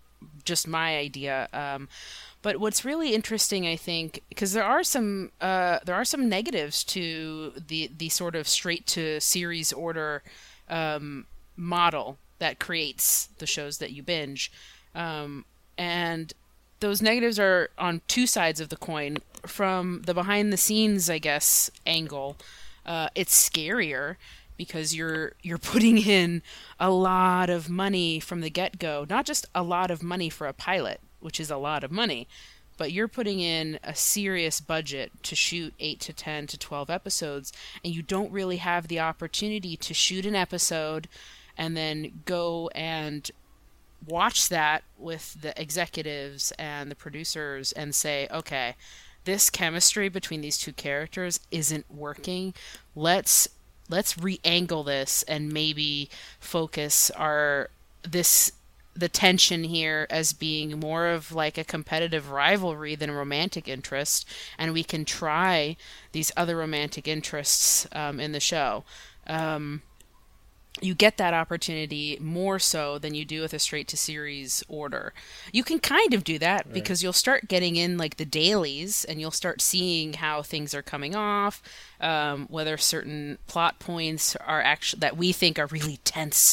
just my idea. Um, but what's really interesting, I think, because there are some uh, there are some negatives to the the sort of straight to series order um, model that creates the shows that you binge, um, and those negatives are on two sides of the coin. From the behind the scenes, I guess, angle, uh, it's scarier because you're you're putting in a lot of money from the get-go. Not just a lot of money for a pilot, which is a lot of money, but you're putting in a serious budget to shoot eight to ten to twelve episodes, and you don't really have the opportunity to shoot an episode and then go and watch that with the executives and the producers and say, okay, this chemistry between these two characters isn't working. Let's let's re-angle this and maybe focus our this the tension here as being more of like a competitive rivalry than a romantic interest, and we can try these other romantic interests um, in the show. Um, you get that opportunity more so than you do with a straight to series order. You can kind of do that right. because you'll start getting in like the dailies and you'll start seeing how things are coming off, um, whether certain plot points are actually that we think are really tense,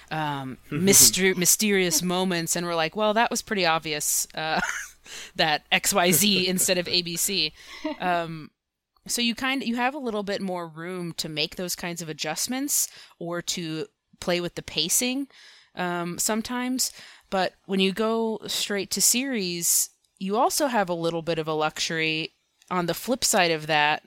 um, myster- mysterious moments. And we're like, well, that was pretty obvious, uh, that X Y Z instead of A B C. Um, So you kind of, you have a little bit more room to make those kinds of adjustments or to play with the pacing um, sometimes. But when you go straight to series, you also have a little bit of a luxury on the flip side of that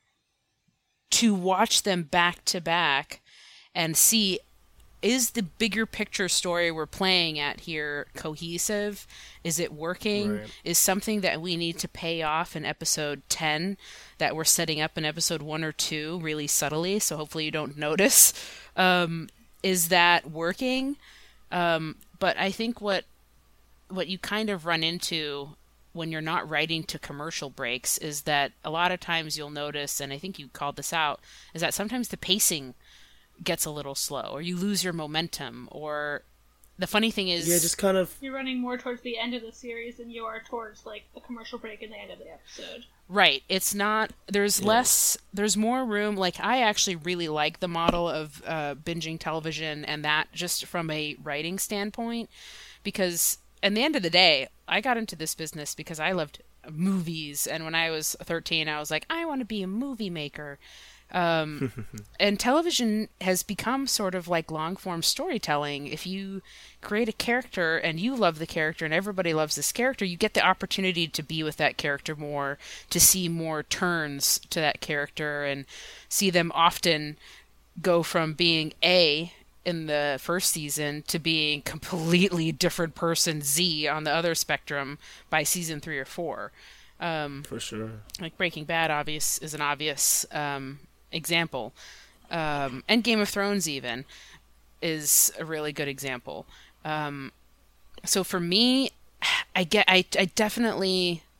to watch them back to back and see, is the bigger picture story we're playing at here cohesive? Is it working? Right. Is something that we need to pay off in episode ten that we're setting up in episode one or two really subtly, so hopefully you don't notice? Um, is that working? Um, but I think what what you kind of run into when you're not writing to commercial breaks is that a lot of times you'll notice, and I think you called this out, is that sometimes the pacing gets a little slow, or you lose your momentum, or the funny thing is... Yeah, just kind of... You're running more towards the end of the series than you are towards, like, the commercial break in the end of the episode. Right. It's not... There's yeah. less... There's more room. Like, I actually really like the model of uh, binging television, and that just from a writing standpoint, because at the end of the day, I got into this business because I loved movies, and when I was thirteen, I was like, I want to be a movie maker. Um, and television has become sort of like long-form storytelling. If you create a character and you love the character and everybody loves this character, you get the opportunity to be with that character more, to see more turns to that character and see them often go from being A in the first season to being completely different person Z on the other spectrum by season three or four. Um, For sure. Like Breaking Bad obvious is an obvious um, example. Um, and Game of Thrones even is a really good example. Um, so for me, I get, I, I definitely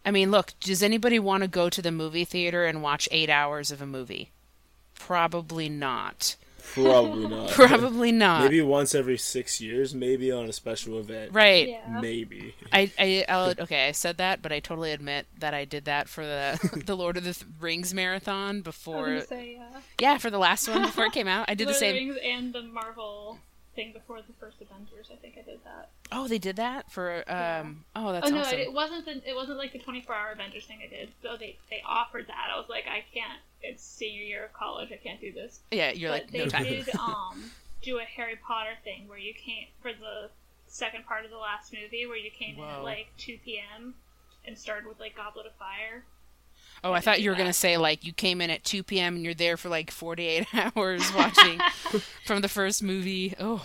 I mean, look, does anybody want to go to the movie theater and watch eight hours of a movie? Probably not. Probably not. Probably not. Maybe once every six years, maybe on a special event. Right. Yeah. Maybe. I, I, I'll, okay, I said that, but I totally admit that I did that for the the Lord of the Rings marathon I before. was gonna say, yeah. Yeah, for the last one before it came out, I did Lord the of same. Rings and the Marvel thing before the first Avengers. I think I did that. Oh, they did that for. Um. Oh, that's oh no, awesome. it wasn't. The, it wasn't like the twenty-four hour Avengers thing I did. So they they offered that. I was like, I can't. It's senior year of college. I can't do this. Yeah, you're but like they no time. did um do a Harry Potter thing where you came for the second part of the last movie where you came in Whoa. at like two p.m. and started with like Goblet of Fire. Oh, I thought you were that. gonna say like you came in at two p.m. and you're there for like forty-eight hours watching from the first movie. Oh.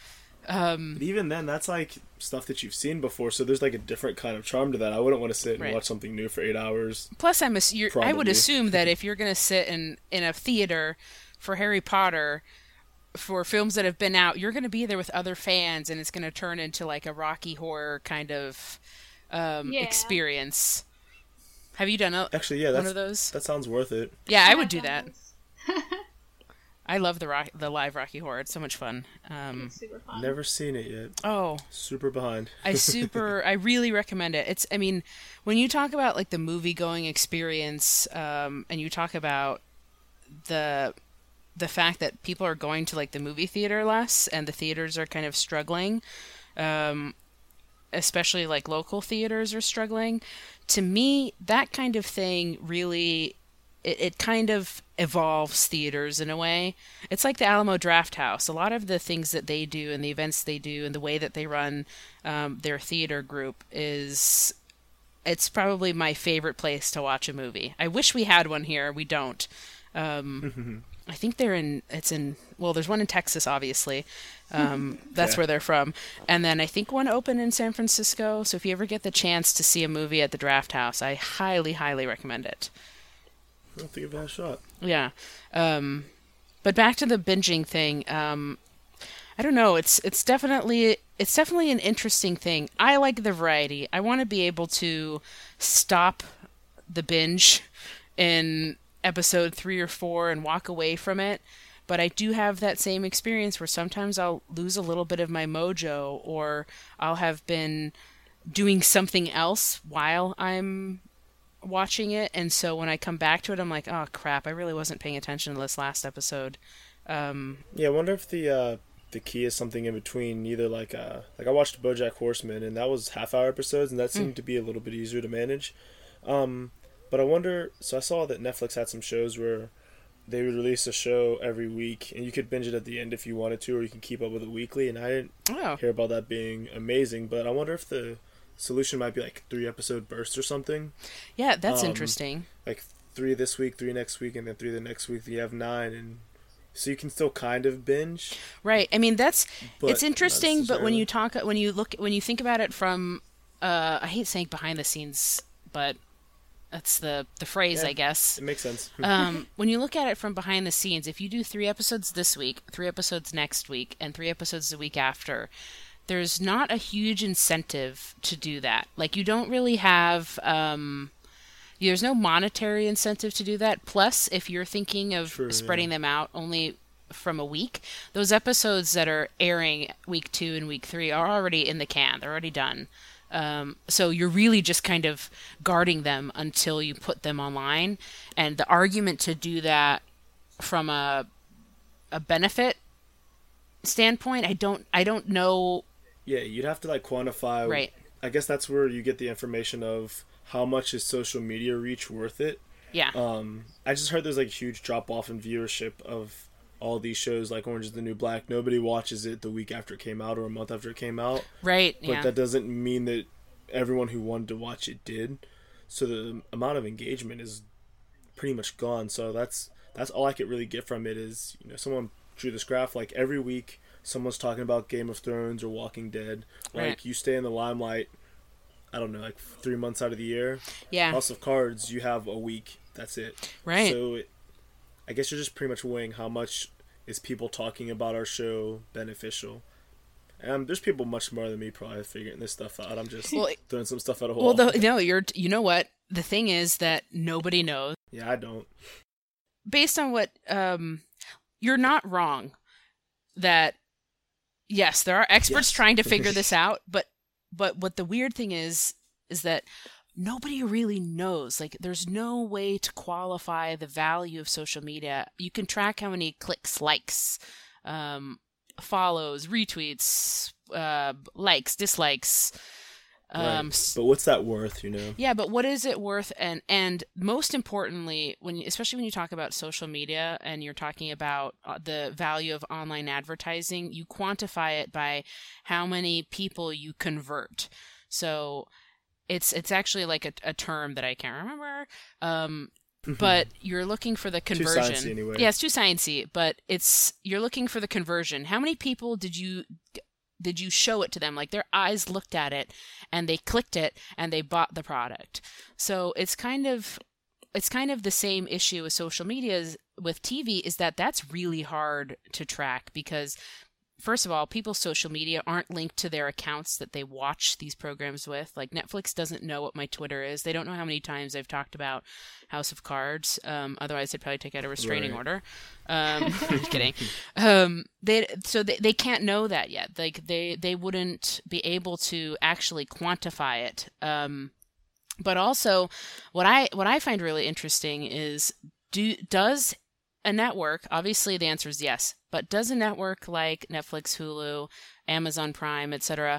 Um, But even then, that's like stuff that you've seen before, so there's like a different kind of charm to that. I wouldn't want to sit and Right. watch something new for eight hours. Plus, I'm ass- you're, I would Probably. assume that if you're going to sit in, in a theater for Harry Potter, for films that have been out, you're going to be there with other fans, and it's going to turn into like a Rocky Horror kind of um, Yeah. experience. Have you done a, Actually, yeah, one that's, of those? that sounds worth it. Yeah, I Yeah, would do I've that. done those. I love the rock, the live Rocky Horror. It's so much fun. Um, It's super fun. Never seen it yet. oh, Super behind. I super, I really recommend it. It's, I mean, when you talk about like the movie going experience, um, and you talk about the, the fact that people are going to like the movie theater less and the theaters are kind of struggling, um, especially like local theaters are struggling. To me, that kind of thing really, it, it kind of evolves theaters in a way. It's like the Alamo Drafthouse. A lot of the things that they do and the events they do and the way that they run um, their theater group is, it's probably my favorite place to watch a movie. I wish we had one here. We don't. Um, I think they're in, it's in, well, there's one in Texas, obviously. Um, that's Yeah. where they're from. And then I think one opened in San Francisco. So if you ever get the chance to see a movie at the Drafthouse, I highly, highly recommend it. I don't think I've had a shot. Yeah. Um, but back to the binging thing. Um, I don't know. It's it's definitely it's definitely an interesting thing. I like the variety. I want to be able to stop the binge in episode three or four and walk away from it. But I do have that same experience where sometimes I'll lose a little bit of my mojo, or I'll have been doing something else while I'm watching it, and so when I come back to it, I'm like, oh crap, I really wasn't paying attention to this last episode. Um, Yeah, I wonder if the uh, the key is something in between. Either like uh, like I watched BoJack Horseman, and that was half hour episodes, and that seemed Mm. to be a little bit easier to manage. Um, but I wonder. So I saw that Netflix had some shows where they would release a show every week, and you could binge it at the end if you wanted to, or you can keep up with it weekly. And I didn't oh, hear about that being amazing, but I wonder if the solution might be like three episode bursts or something. yeah, that's Um, interesting. Like three this week, three next week, and then three the next week. You have nine, and so you can still kind of binge. Right. I mean, that's But it's interesting, not but when necessarily. you talk, when you look, when you think about it from, uh, I hate saying behind the scenes, but that's the the phrase, Yeah. I guess. It makes sense. um, when you look at it from behind the scenes, if you do three episodes this week, three episodes next week, and three episodes the week after, there's not a huge incentive to do that. Like, you don't really have, um, there's no monetary incentive to do that. Plus, if you're thinking of True, spreading yeah. them out only from a week, those episodes that are airing week two and week three are already in the can. They're already done. Um, so you're really just kind of guarding them until you put them online. And the argument to do that from a a benefit standpoint, I don't I don't know. Yeah, you'd have to like quantify. Right. I guess that's where you get the information of how much is social media reach worth it. Yeah. Um, I just heard there's like a huge drop off in viewership of all these shows like Orange is the New Black. Nobody watches it the week after it came out or a month after it came out. Right. But Yeah. that doesn't mean that everyone who wanted to watch it did. So the amount of engagement is pretty much gone. So that's that's all I could really get from it is, you know, someone drew this graph like every week someone's talking about Game of Thrones or Walking Dead. Like Right. you stay in the limelight, I don't know, like three months out of the year. Yeah. House of Cards, you have a week. That's it. Right. So it, I guess you're just pretty much weighing how much is people talking about our show beneficial. Um, there's people much smarter than me probably figuring this stuff out. I'm just well, throwing some stuff out of a well, wall. the, no, you're. You know what? The thing is that nobody knows. Yeah, I don't. Based on what, um, you're not wrong. That yes, there are experts Yes. trying to figure this out, but but what the weird thing is is that nobody really knows. Like, there's no way to qualify the value of social media. You can track how many clicks, likes, um, follows, retweets, uh, likes, dislikes. Um, Right. But what's that worth, you know? yeah, but what is it worth? And and most importantly, when especially when you talk about social media and you're talking about uh, the value of online advertising, you quantify it by how many people you convert. So it's it's actually like a, a term that I can't remember. Um, but you're looking for the conversion. Too sciencey anyway. Yeah, it's too sciencey, but it's you're looking for the conversion. How many people did you did you show it to them? Like, their eyes looked at it and they clicked it and they bought the product. So it's kind of it's kind of the same issue with social media as with T V, is that that's really hard to track because, first of all, people's social media aren't linked to their accounts that they watch these programs with. Like, Netflix doesn't know what my Twitter is. They don't know how many times I've talked about House of Cards. Um, otherwise, they'd probably take out a restraining Right. order. Um, just kidding. Um, they so they, they can't know that yet. Like, they they wouldn't be able to actually quantify it. Um, but also, what I what I find really interesting is do does a network, obviously the answer is yes, but does a network like Netflix, Hulu, Amazon Prime, et cetera,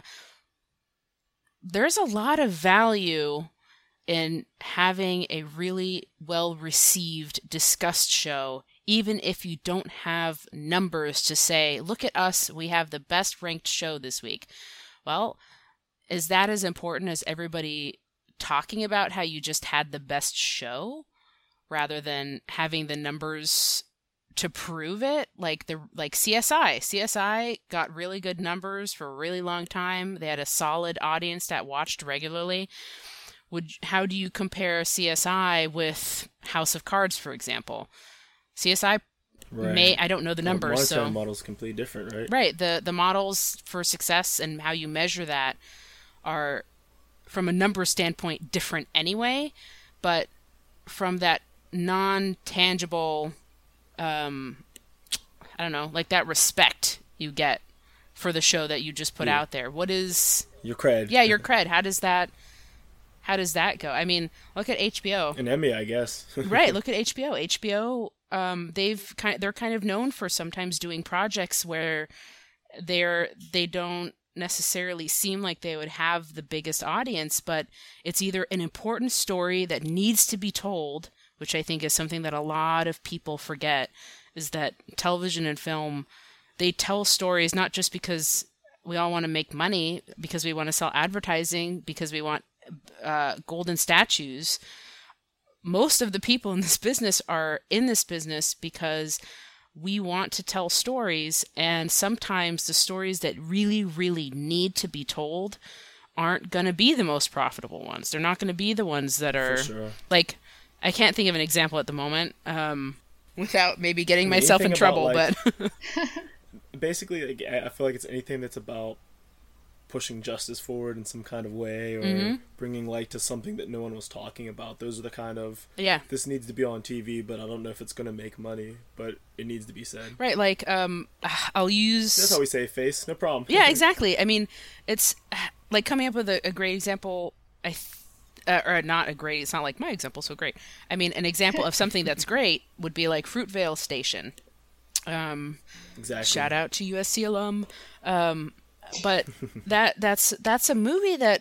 there's a lot of value in having a really well-received, discussed show, even if you don't have numbers to say, look at us, we have the best ranked show this week. Well, is that as important as everybody talking about how you just had the best show? Rather than having the numbers to prove it, like the like C S I. C S I got really good numbers for a really long time. They had a solid audience that watched regularly. Would how do you compare C S I with House of Cards, for example? C S I Right. may I don't know the Well, numbers, monetary so model's completely different, right? right the the models for success and how you measure that are, from a number standpoint, different anyway. But from that non-tangible, um, I don't know, like that respect you get for the show that you just put Yeah. out there. What is, Your cred. yeah, your cred. How does that, how does that go? I mean, look at H B O. An Emmy, I guess. Right. Look at H B O. H B O, um, they've kind, they're kind of known for sometimes doing projects where they're, they don't necessarily seem like they would have the biggest audience, but it's either an important story that needs to be told, which I think is something that a lot of people forget, is that television and film, they tell stories not just because we all want to make money, because we want to sell advertising, because we want uh, golden statues. Most of the people in this business are in this business because we want to tell stories, and sometimes the stories that really, really need to be told aren't going to be the most profitable ones. They're not going to be the ones that are, For sure. like, I can't think of an example at the moment, um, without maybe getting I mean, myself in anything about, trouble, like- but Basically, like, I I feel like it's anything that's about pushing justice forward in some kind of way, or Mhm. bringing light to something that no one was talking about. Those are the kind of, yeah. this needs to be on T V, but I don't know if it's going to make money, but it needs to be said. Right, like, um, I'll use... That's how we say face, no problem. Yeah, exactly. I mean, it's like coming up with a, a great example. I, th- uh, or not a great. It's not like my example so great. I mean, an example of something that's great would be like Fruitvale Station. Um, Exactly. shout out to U S C alum. Um, but that that's that's a movie that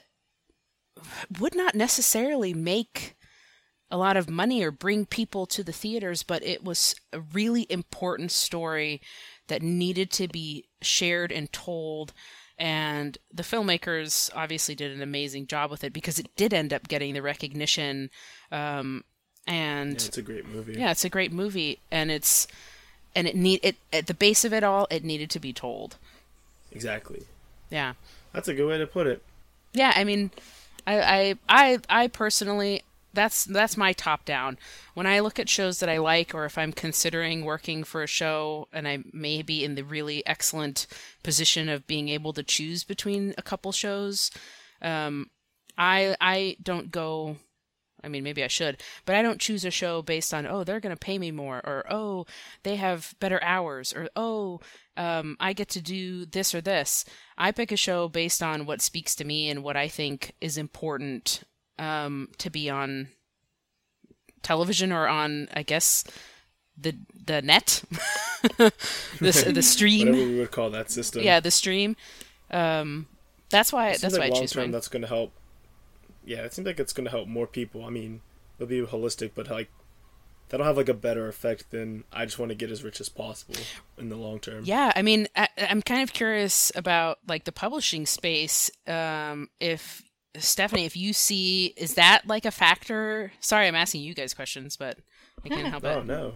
would not necessarily make a lot of money or bring people to the theaters, but it was a really important story that needed to be shared and told. And the filmmakers obviously did an amazing job with it because it did end up getting the recognition. Um, and Yeah, it's a great movie. yeah, it's a great movie, and it's and it need it at the base of it all. It needed to be told. Exactly. Yeah. That's a good way to put it. Yeah, I mean, I, I, I, I personally that's that's my top down. When I look at shows that I like, or if I'm considering working for a show and I may be in the really excellent position of being able to choose between a couple shows, um, I I don't go. I mean, maybe I should, but I don't choose a show based on, oh, they're going to pay me more, or oh, they have better hours, or oh, um, I get to do this or this. I pick a show based on what speaks to me and what I think is important um, to be on television or on, I guess, the the net, the the stream, whatever we would call that system. Yeah, the stream. Um, that's why. It that's like why I long choose term, mine. that's going to help. Yeah, it seems like it's going to help more people. I mean, it'll be holistic, but like that'll have like a better effect than I just want to get as rich as possible in the long term. Yeah, I mean, I, I'm kind of curious about like the publishing space. Um, if Stephanie, if you see, is that like a factor? Sorry, I'm asking you guys questions, but I can't help Oh it. no.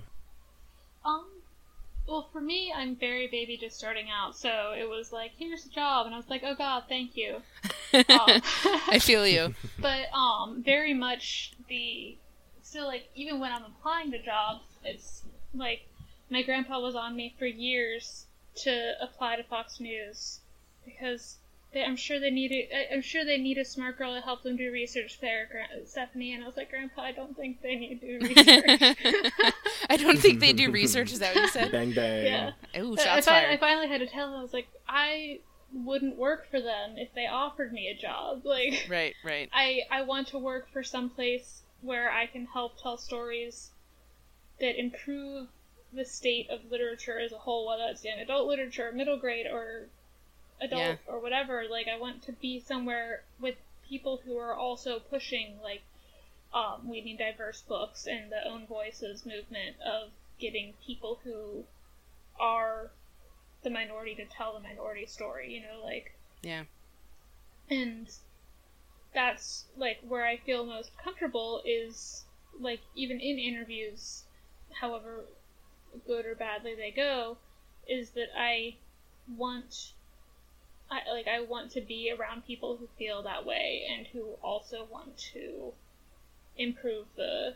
Um, well, for me, I'm very baby just starting out, so it was like, here's a job, and I was like, oh god, thank you. um, I feel you. But um, very much the still like even when I'm applying to jobs, it's like my grandpa was on me for years to apply to Fox News because they, I'm sure they need a, I'm sure they need a smart girl to help them do research there, Gra- Stephanie. And I was like, Grandpa, I don't think they need to do research. I don't think they do research. Is that what you said? Bang bang. Yeah. Ooh, But shots I, fi- fired. I finally had to tell them, I was like, I wouldn't work for them if they offered me a job. Like, Right, right. I, I want to work for some place where I can help tell stories that improve the state of literature as a whole, whether it's young adult literature, middle grade, or adult, Yeah. or whatever. Like, I want to be somewhere with people who are also pushing, like, um, we need diverse books and the Own Voices movement of getting people who are the minority to tell the minority story, you know, like... Yeah. And that's, like, where I feel most comfortable is, like, even in interviews, however good or badly they go, is that I want... I, like, I want to be around people who feel that way and who also want to improve the...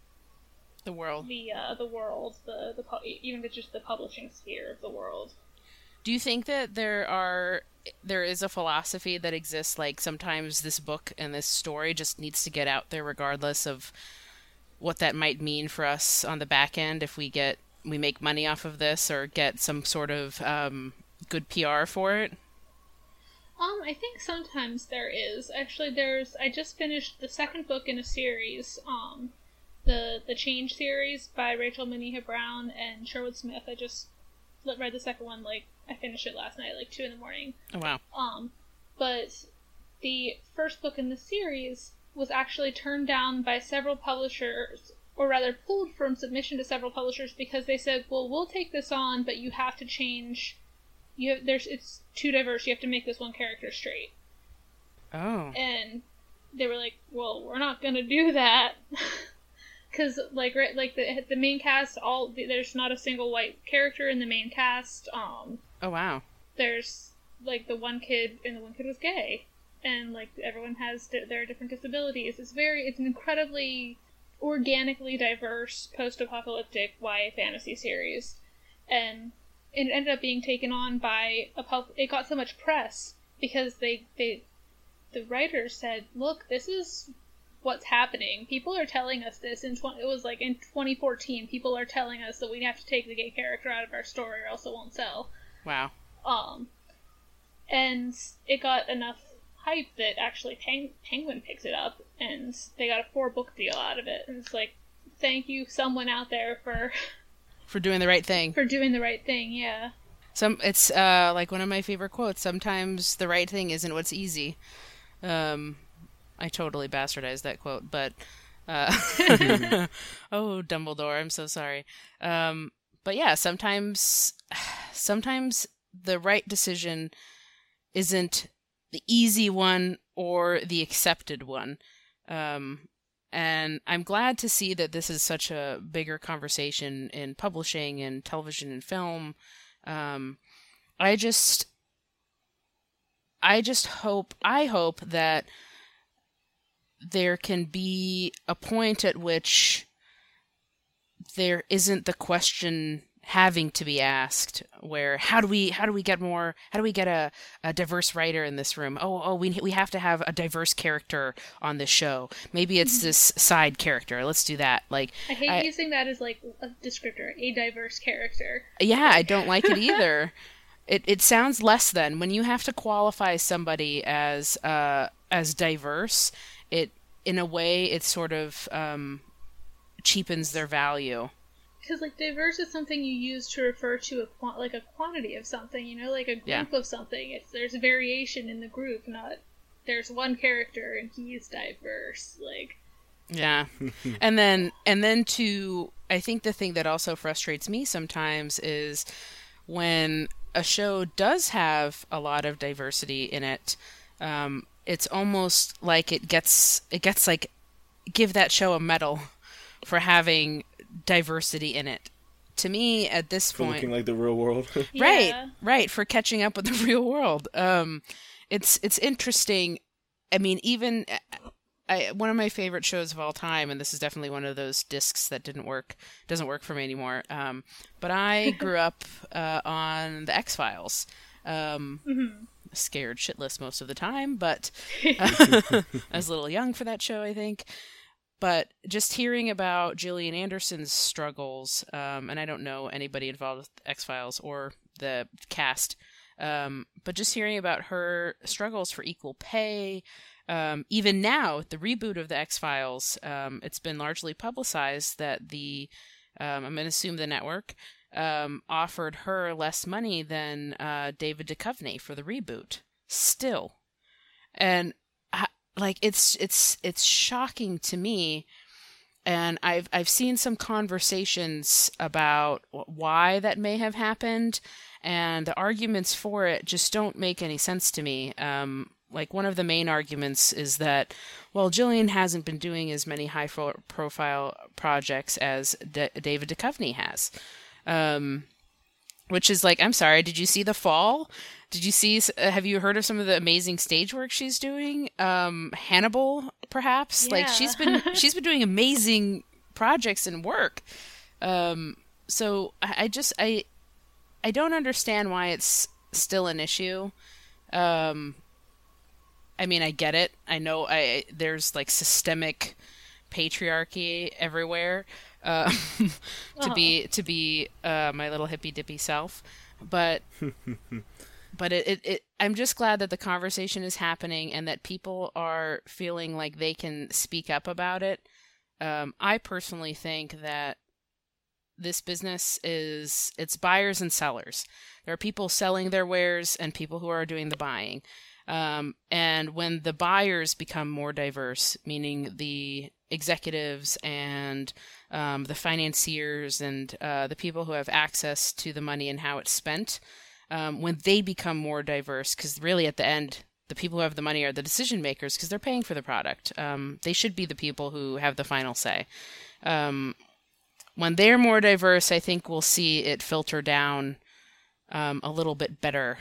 The world. The, uh, the world, the, the, pu- even if it's just the publishing sphere of the world. Do you think that there are there is a philosophy that exists, like sometimes this book and this story just needs to get out there regardless of what that might mean for us on the back end if we get we make money off of this or get some sort of um, good P R for it? Um, I think sometimes there is. Actually, there's I just finished the second book in a series, um the the Change series by Rachel Moniha Brown and Sherwood Smith. I just read the second one, like, I finished it last night at like two in the morning. Oh, wow. Um, but the first book in the series was actually turned down by several publishers, or rather pulled from submission to several publishers because they said, well, we'll take this on, but you have to change, you have, there's, it's too diverse, you have to make this one character straight. Oh. And they were like, well, we're not gonna do that. Because, like, right, like the the main cast, all there's not a single white character in the main cast. Um, Oh, wow. there's like the one kid, and the one kid was gay, and like everyone has di- their different disabilities. It's very, it's an incredibly organically diverse post-apocalyptic Y A fantasy series, and it ended up being taken on by a pub. It got so much press because they they the writers said, look, this is what's happening. People are telling us this in twenty. It was like in twenty fourteen. People are telling us that we have to take the gay character out of our story, or else it won't sell. Wow. Um, and it got enough hype that actually Peng- Penguin picked it up, and they got a four book deal out of it. And it's like, thank you, someone out there, for For doing the right thing. for doing the right thing. Yeah. Some it's uh like one of my favorite quotes. Sometimes the right thing isn't what's easy. Um, I totally bastardized that quote, but uh, oh, Dumbledore, I'm so sorry. Um, but yeah, sometimes, sometimes the right decision isn't the easy one or the accepted one. Um, and I'm glad to see that this is such a bigger conversation in publishing and television and film. Um, I just, I just hope, I hope that there can be a point at which there isn't the question having to be asked where how do we how do we get more how do we get a, a diverse writer in this room? Oh oh we we have to have a diverse character on this show. Maybe it's this side character. Let's do that. Like I hate I, using that as like a descriptor, a diverse character. Yeah, I don't like it either. It it sounds less than when you have to qualify somebody as uh as diverse. It in a way it sort of um, cheapens their value. Because, like, diverse is something you use to refer to a quant- like a quantity of something, you know, like a group Yeah. of something. It's there's variation in the group, not there's one character and he's diverse. Like, Yeah. and then and then to I think the thing that also frustrates me sometimes is when a show does have a lot of diversity in it, um, it's almost like it gets it gets like give that show a medal for having diversity in it. To me, at this For point, looking like the real world. right, yeah. right, for catching up with the real world. Um, it's it's interesting. I mean, even I, one of my favorite shows of all time, and this is definitely one of those discs that didn't work, doesn't work for me anymore. Um, but I grew up uh, on the X-Files. Um, Mm-hmm. Scared shitless most of the time, but uh, I was a little young for that show, I think. But just hearing about Gillian Anderson's struggles, um, and I don't know anybody involved with X-Files or the cast, um, but just hearing about her struggles for equal pay, um, even now, the reboot of the X-Files, um, it's been largely publicized that the, um, I'm going to assume the network, um, offered her less money than uh, David Duchovny for the reboot. Still. And like it's it's it's shocking to me, and I've I've seen some conversations about why that may have happened, and the arguments for it just don't make any sense to me. Um, like one of the main arguments is that, well, Gillian hasn't been doing as many high-profile projects as D- David Duchovny has, um, which is like, I'm sorry, did you see The Fall? Did you see, uh, have you heard of some of the amazing stage work she's doing? Um, Hannibal, perhaps? Yeah. Like, she's been, she's been doing amazing projects and work. Um, so I, I just, I, I don't understand why it's still an issue. Um, I mean, I get it. I know I, there's like systemic patriarchy everywhere, uh, to Oh. be, to be, uh, my little hippy dippy self. But, But it, it, it, I'm just glad that the conversation is happening and that people are feeling like they can speak up about it. Um, I personally think that this business is, it's buyers and sellers. There are people selling their wares and people who are doing the buying. Um, and when the buyers become more diverse, meaning the executives and um, the financiers and uh, the people who have access to the money and how it's spent, Um, when they become more diverse, because really at the end, the people who have the money are the decision makers because they're paying for the product. Um, they should be the people who have the final say. Um, when they're more diverse, I think we'll see it filter down um, a little bit better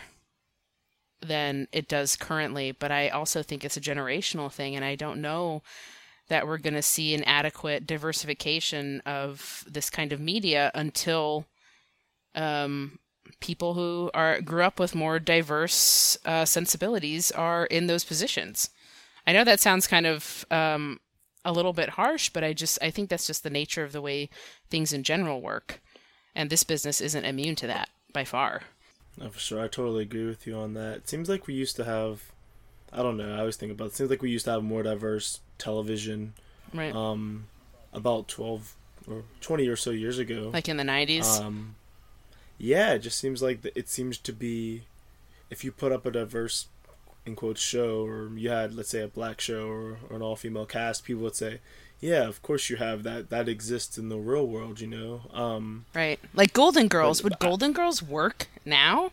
than it does currently. But I also think it's a generational thing, and I don't know that we're going to see an adequate diversification of this kind of media until um, people who are grew up with more diverse uh, sensibilities are in those positions. I know that sounds kind of um, a little bit harsh, but I just I think that's just the nature of the way things in general work, and this business isn't immune to that by far. No, for sure. I totally agree with you on that. It seems like we used to have, I don't know, I always think about it. It seems like we used to have more diverse television Right. um, about twelve or twenty or so years ago. Like in the nineties. Um, yeah, it just seems like the, it seems to be, if you put up a diverse, in quotes, show, or you had, let's say, a black show or, or an all-female cast, people would say, yeah, of course you have that. That exists in the real world, you know? Um, right. Like Golden Girls. but Would I- Golden Girls work now?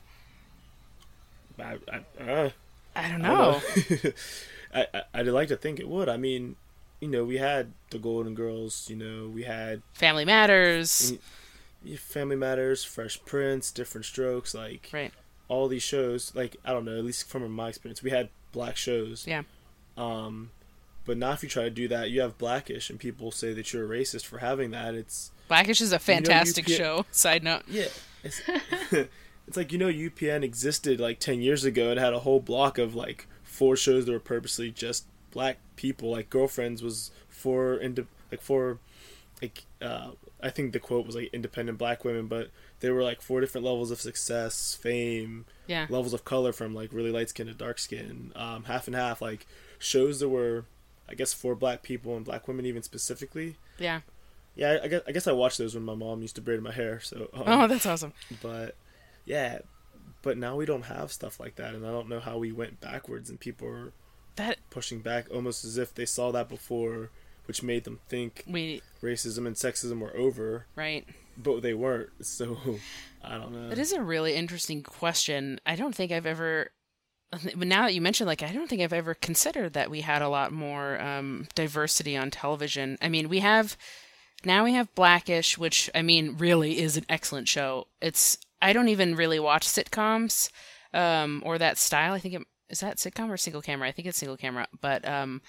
I, I, uh, I don't I don't know. know. I, I, I'd like to think it would. I mean, you know, we had the Golden Girls, you know, we had Family Matters. Family Matters, Fresh Prince, Different Strokes, like Right. all these shows. Like, I don't know, at least from my experience, we had black shows. Yeah. Um, But now if you try to do that, you have Blackish, and people say that you're a racist for having that. It's Blackish is a fantastic you know, U P N, show. Side note. Yeah. It's, it's like, you know, U P N existed like ten years ago. It had a whole block of like four shows that were purposely just black people. Like Girlfriends was for indi- like for like uh, I think the quote was like independent black women, but there were like four different levels of success, fame, yeah, levels of color from like really light skin to dark skin, um, half and half. Like shows that were, I guess, for black people and black women even specifically. Yeah. Yeah, I guess I guess I watched those when my mom used to braid my hair. So. Um, oh, that's awesome. But, yeah, but now we don't have stuff like that, and I don't know how we went backwards, and people are that pushing back almost as if they saw that before, which made them think we racism and sexism were over. Right. But they weren't. So I don't know. It is a really interesting question. I don't think I've ever. But now that you mention, like, I don't think I've ever considered that we had a lot more um, diversity on television. I mean, we have. Now we have Blackish, which, I mean, really is an excellent show. It's I don't even really watch sitcoms um, or that style. I think it, is that sitcom or single camera? I think it's single camera. But um,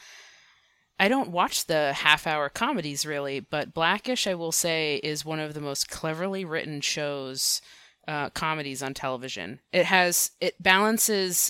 I don't watch the half-hour comedies, really. But Blackish, I will say, is one of the most cleverly written shows, uh, comedies on television. It has it balances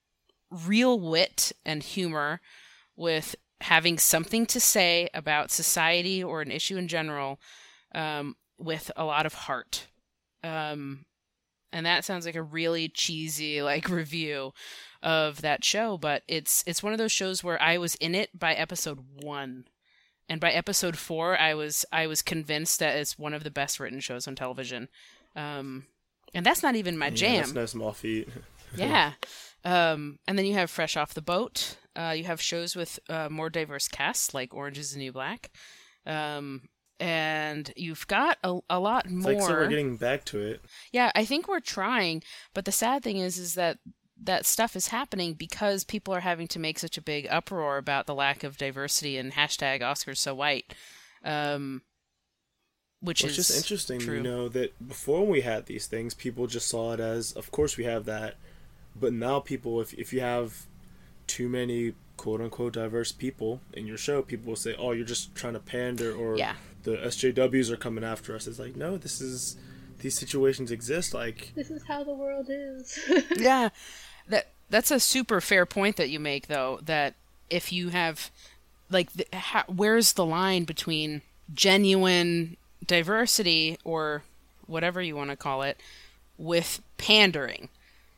real wit and humor with having something to say about society or an issue in general, um, with a lot of heart. Um, and that sounds like a really cheesy, like, review of that show, but it's it's one of those shows where I was in it by episode one. And by episode four, I was I was convinced that it's one of the best written shows on television. Um, and that's not even my yeah, jam. That's no small feat. Yeah. Um, and then you have Fresh Off the Boat. Uh, you have shows with uh, more diverse casts, like Orange is the New Black. Um, and you've got a, a lot more. It's like, so we're getting back to it. Yeah, I think we're trying. But the sad thing is, is that that stuff is happening because people are having to make such a big uproar about the lack of diversity and hashtag Oscars so white. Um, which well, is it's just interesting, true. You know, that before we had these things, people just saw it as, of course we have that. But now people, if if you have too many quote-unquote diverse people in your show, people will say, oh, you're just trying to pander, or yeah. the S J Ws are coming after us. It's like, no, this is, these situations exist. Like, this is how the world is. Yeah, that that's a super fair point that you make, though, that if you have, like, the, how, where's the line between genuine diversity, or whatever you want to call it, with pandering?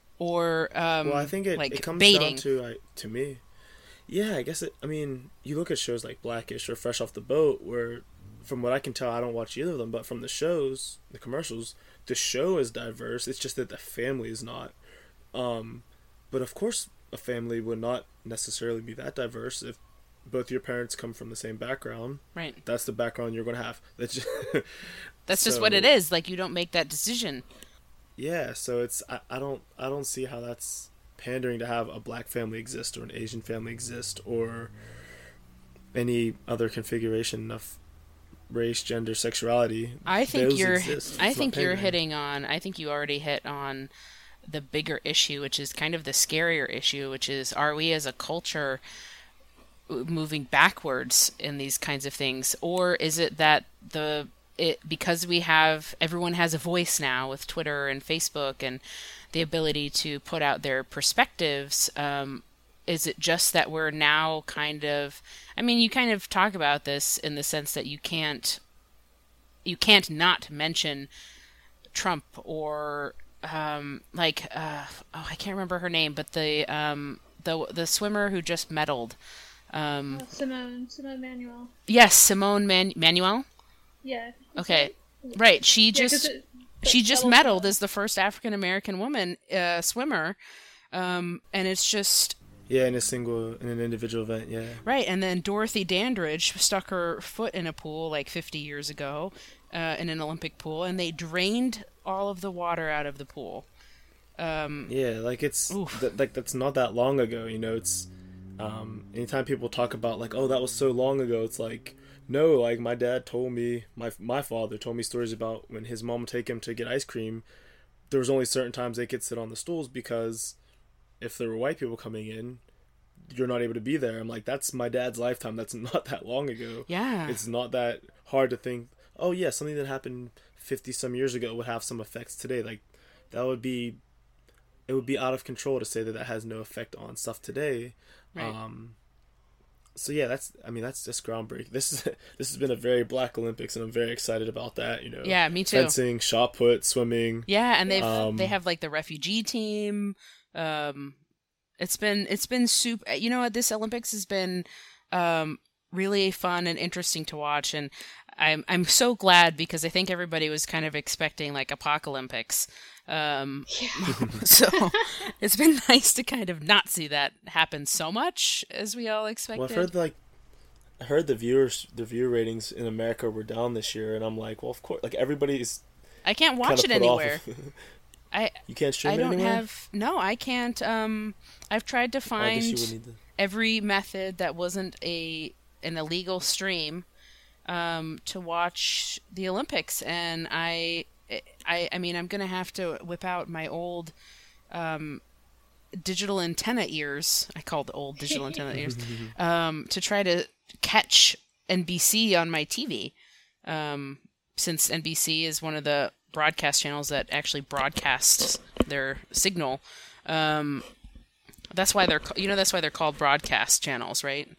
Or um, well, I think it, like it comes baiting. down to, I, to me, yeah, I guess it, I mean, you look at shows like Blackish or Fresh Off the Boat, where, from what I can tell, I don't watch either of them, but from the shows, the commercials, the show is diverse, it's just that the family is not. Um, but of course, a family would not necessarily be that diverse if both your parents come from the same background. Right. That's the background you're going to have. That's just, That's so, just what it is. Like, you don't make that decision. Yeah, so it's I, I don't I don't see how that's pandering to have a black family exist or an Asian family exist or any other configuration of race, gender, sexuality. I think Those you're exist. I It's think not you're pandering. hitting on I think you already hit on the bigger issue, which is kind of the scarier issue, which is, are we as a culture moving backwards in these kinds of things, or is it that the It, because we have everyone has a voice now with Twitter and Facebook and the ability to put out their perspectives, um, is it just that we're now kind of, I mean, you kind of talk about this in the sense that you can't you can't not mention Trump or um, like uh, oh I can't remember her name, but the um, the the swimmer who just medaled, um, Oh, Simone, Simone Manuel. yes, Simone Man- Manuel. Yeah. Okay, right. She Yeah, 'cause just it- she like, just double- medaled as the first African American woman uh, swimmer, um, and it's just Yeah, in a single in an individual event, yeah. right. And then Dorothy Dandridge stuck her foot in a pool like fifty years ago, uh, in an Olympic pool, and they drained all of the water out of the pool. Um, Yeah, like it's th- like that's not that long ago, you know, it's um anytime people talk about like, oh, that was so long ago, it's like, no, like my dad told me, my my father told me stories about when his mom would take him to get ice cream. There was only certain times they could sit on the stools because if there were white people coming in, you're not able to be there. I'm like, that's my dad's lifetime. That's not that long ago. Yeah. It's not that hard to think, oh yeah, something that happened fifty some years ago would have some effects today. Like, that would be, it would be out of control to say that that has no effect on stuff today. Right. Um, so yeah, that's, I mean, that's just groundbreaking. This is, this has been a very Black Olympics, and I'm very excited about that, you know. Yeah, me too. Fencing, shot put, swimming. Yeah, and they've Um, they have like the refugee team. Um, it's been it's been super. You know what? This Olympics has been um really fun and interesting to watch, and I'm I'm so glad because I think everybody was kind of expecting like apocalyptics. Um, Yeah. so it's been nice to kind of not see that happen so much as we all expected. Well, I've heard like, I heard the viewers, the viewer ratings in America were down this year, and I'm like, well, of course, like everybody's I can't kind watch of it put off anywhere. of- I You can't stream I it don't anywhere? have no. I can't. Um, I've tried to Oh, I guess you find would need to. every method that wasn't a an illegal stream um, to watch the Olympics, and I, I, I mean, I'm gonna have to whip out my old um, digital antenna ears. I call the old digital antenna ears um, to try to catch N B C on my T V, um, since N B C is one of the broadcast channels that actually broadcasts their signal. Um, that's why they're, ca- you know, that's why they're called broadcast channels, right?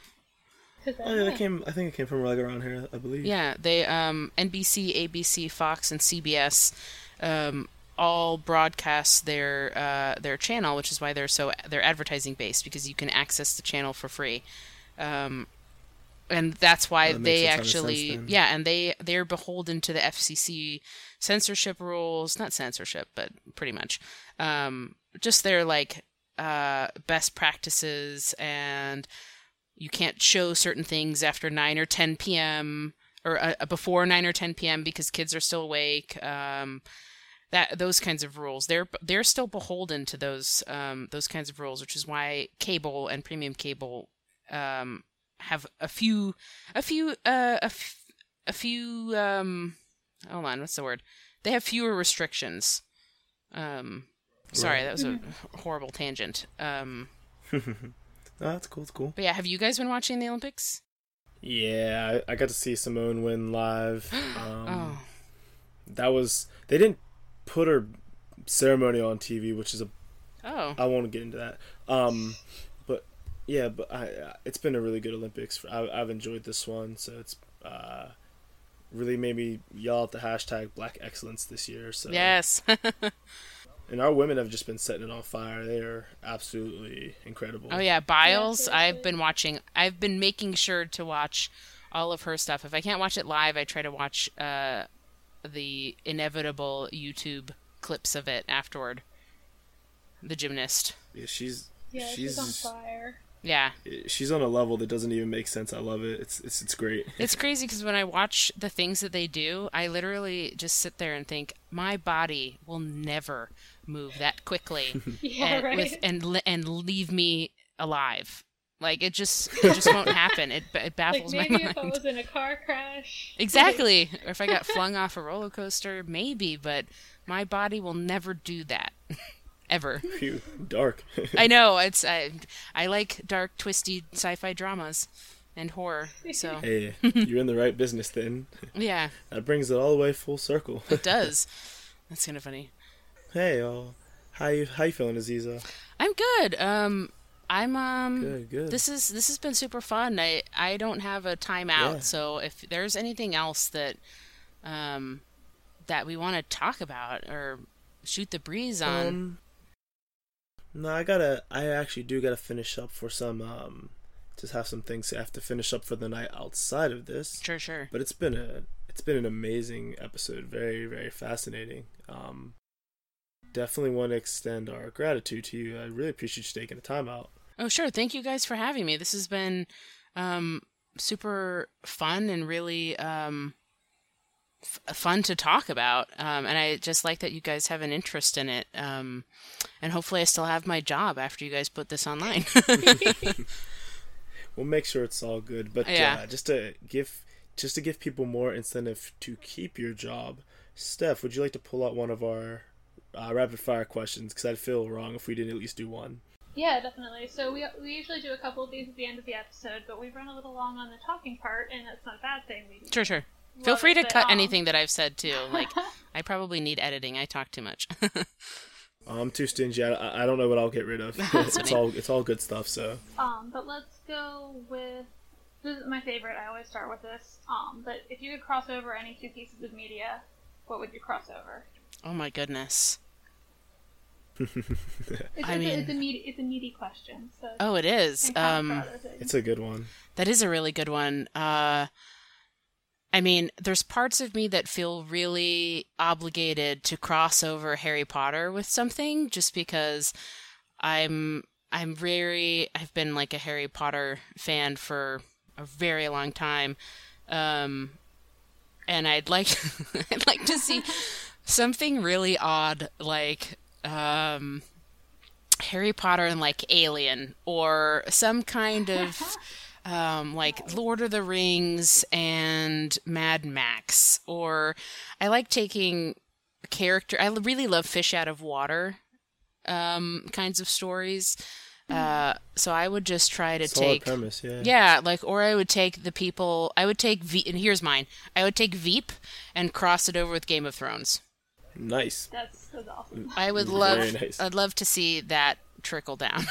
Oh yeah, that came. I think it came from right around here, I believe. Yeah, they um, N B C, A B C, Fox, and C B S um, all broadcast their uh, their channel, which is why they're so they're advertising based because you can access the channel for free, um, and that's why That makes they a ton of actually sense then. yeah, and they they're beholden to the F C C censorship rules, not censorship, but pretty much um, just their like uh, best practices and. You can't show certain things after nine or ten p.m. or uh, before nine or ten p.m. because kids are still awake. Um, that those kinds of rules. They're they're still beholden to those um, those kinds of rules, which is why cable and premium cable um, have a few a few uh, a, f- a few um, hold on, what's the word? They have fewer restrictions. Um, sorry, Right. that was a horrible tangent. Um, Oh, that's cool. It's cool. but yeah, have you guys been watching the Olympics? Yeah, I, I got to see Simone win live. Um, Oh. That was. They didn't put her ceremony on T V, which is a. Oh. I won't get into that. Um, but yeah, but I, it's been a really good Olympics. I, I've enjoyed this one, so it's uh, really made me yell at the hashtag Black Excellence this year. So Yes. and our women have just been setting it on fire. They are absolutely incredible. Oh yeah, Biles. Yeah, I've seriously. been watching. I've been making sure to watch all of her stuff. If I can't watch it live, I try to watch uh, the inevitable YouTube clips of it afterward. The gymnast. Yeah, she's Yeah, she's she's on fire. Yeah, she's on a level that doesn't even make sense. I love it. It's it's it's great. it's crazy because when I watch the things that they do, I literally just sit there and think, my body will never move that quickly Yeah, and, right. with, and li- and leave me alive. Like it just it just won't happen. It it Like baffles my maybe mind. if I was in a car crash. Exactly. Or if I got flung off a roller coaster, maybe, but my body will never do that. Ever. Phew, dark. I know, it's I I like dark, twisty sci-fi dramas and horror. So, Hey, you're in the right business then. yeah, That brings it all the way full circle. it does. That's kind of funny. Hey, uh, how you how you feeling, Aziza? I'm good. Um I'm um Good, good. this is this has been super fun. I I don't have a timeout, Yeah. so if there's anything else that um that we want to talk about or shoot the breeze on. Um, no, I gotta. I actually do gotta finish up for some. Um, just have some things I have to finish up for the night outside of this. Sure, sure. But it's been a. It's been an amazing episode. Very, very fascinating. Um, definitely want to extend our gratitude to you. I really appreciate you taking the time out. Oh, sure. Thank you guys for having me. This has been um, super fun and really um, f- fun to talk about. Um, and I just like that you guys have an interest in it. Um, and hopefully I still have my job after you guys put this online. We'll make sure it's all good. But Yeah. uh, just to give, just to give people more incentive to keep your job, Steph, would you like to pull out one of our uh, rapid fire questions? Because I'd feel wrong if we didn't at least do one. Yeah, definitely. So we we usually do a couple of these at the end of the episode, but we've run a little long on the talking part, and that's not a bad thing. We Sure, sure. Feel free it, to but, cut um... anything that I've said, too. Like, I probably need editing. I talk too much. I'm too stingy. I, I don't know what I'll get rid of. it's all it's all good stuff, so. Um, but let's go with... This is my favorite. I always start with this. Um, but if you could cross over any two pieces of media, what would you cross over? Oh, my goodness. It's, I it's, mean, a, it's a meaty, it's a meaty question. So oh, it is. Um, it's a good one. That is a really good one. Uh, I mean, there's parts of me that feel really obligated to cross over Harry Potter with something, just because I'm I'm very I've been like a Harry Potter fan for a very long time, um, and I'd like I'd like to see something really odd like. Um, Harry Potter and like Alien, or some kind of um, like Lord of the Rings and Mad Max. Or I like taking a character. I really love fish out of water um, kinds of stories. Uh, so I would just try to Solid take premise, yeah. yeah, like, or I would take the people. I would take Veep, and here's mine. I would take Veep and cross it over with Game of Thrones. Nice. That's, that's awesome. I would love. Nice. I'd love to see that trickle down.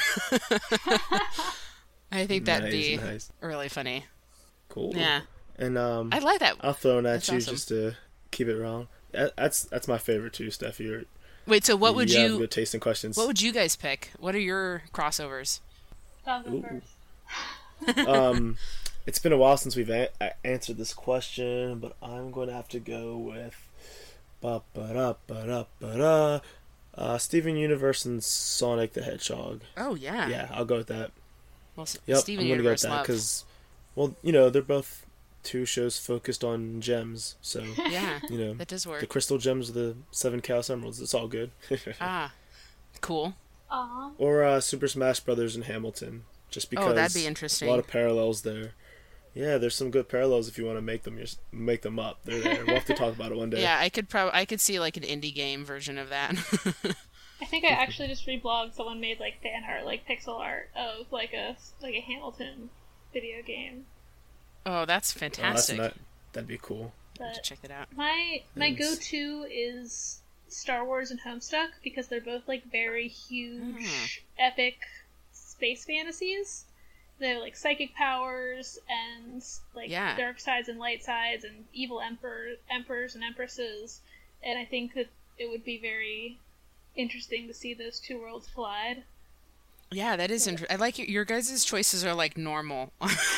I think that'd nice, be nice. really funny. Cool. Yeah. And um, I like that. I'll throw it at That's you awesome. just to keep it wrong. That, that's that's my favorite too, Steph. You're, Wait, so what would you? you? Have good taste in questions. What would you guys pick? What are your crossovers? I'll go Ooh. first. um, it's been a while since we've a- a- answered this question, but I'm going to have to go with ba ba da ba da ba da. Uh, Steven Universe and Sonic the Hedgehog. Oh yeah. Yeah, I'll go with that. Well, S- Yep, Steven I'm gonna Universe go with that love. because, well, you know, they're both two shows focused on gems, so Yeah, you know, that does the work. crystal gems, the seven chaos emeralds. It's all good. Ah, cool. Aw. Or uh, Super Smash Brothers and Hamilton, just because Oh, that'd be a interesting. lot of parallels there. Yeah, there's some good parallels if you want to make them. Just make them up. They're there. We'll have to talk about it one day. Yeah, I could probably. I could see like an indie game version of that. I think I actually just reblogged someone made like fan art, like pixel art of like a like a Hamilton video game. Oh, that's Oh, that's fantastic. not, that'd be cool. I have to But check that out. my my Thanks. go-to is Star Wars and Homestuck because they're both like very huge, Mm. epic space fantasies. They're like psychic powers and like Yeah. dark sides and light sides and evil emperor emperors and empresses. And I think that it would be very interesting to see those two worlds collide. Yeah, that is interesting. I like your, your guys' choices are like normal.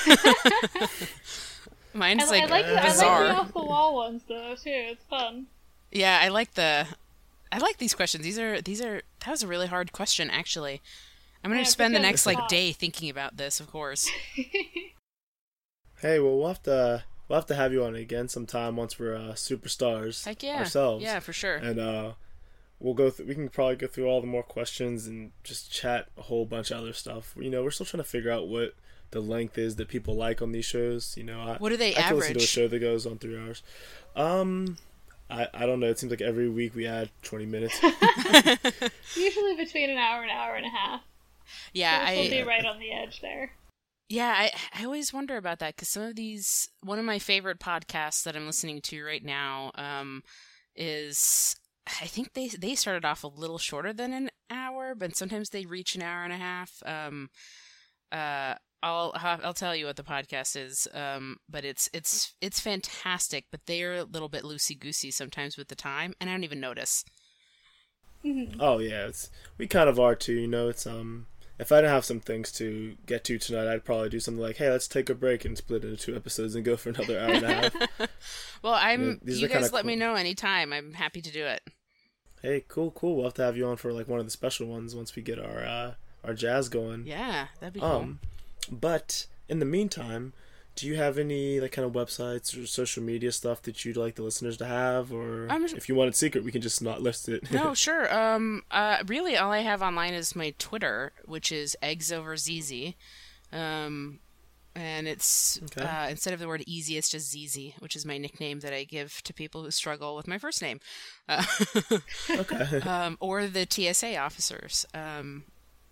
Mine's I, like, I like the, I bizarre. like the off the wall ones though too. It's fun. Yeah, I like the I like these questions. These are these are that was a really hard question actually. I'm going Yeah, to spend the put you on the next like spot. day thinking about this, of course. Hey, well, we'll have to we'll have to have you on again sometime once we're uh, superstars Heck yeah. ourselves. Yeah, for sure. And uh, we'll go. Th- we can probably go through all the more questions and just chat a whole bunch of other stuff. You know, we're still trying to figure out what the length is that people like on these shows. You know, I, What do they I can listen to a average? show that goes on three hours. Um, I I don't know. It seems like every week we add twenty minutes. Usually between an hour and an hour and a half. Yeah, So this will I be right on the edge there. Yeah, I I always wonder about that because some of these one of my favorite podcasts that I'm listening to right now um is I think they they started off a little shorter than an hour, but sometimes they reach an hour and a half. Um, uh, I'll I'll tell you what the podcast is. Um, but it's it's it's fantastic. But they're a little bit loosey goosey sometimes with the time, and I don't even notice. Mm-hmm. Oh yeah, it's we kind of are too. You know, it's um. If I didn't have some things to get to tonight, I'd probably do something like, "Hey, let's take a break and split it into two episodes and go for another hour and a half." Well, I'm. Yeah, these you are guys kinda let me cool. know anytime. I'm happy to do it. Hey, cool, cool. We'll have to have you on for like one of the special ones once we get our uh, our jazz going. Yeah, that'd be cool. Um, but in the meantime, do you have any like kind of websites or social media stuff that you'd like the listeners to have, or Um, if you want it secret, we can just not list it. No, sure. Um, uh, really, all I have online is my Twitter, which is eggs over Z Z. Um, and it's Okay. uh, instead of the word easy, it's just Z Z, which is my nickname that I give to people who struggle with my first name, uh, Okay. um, or the T S A officers. Um,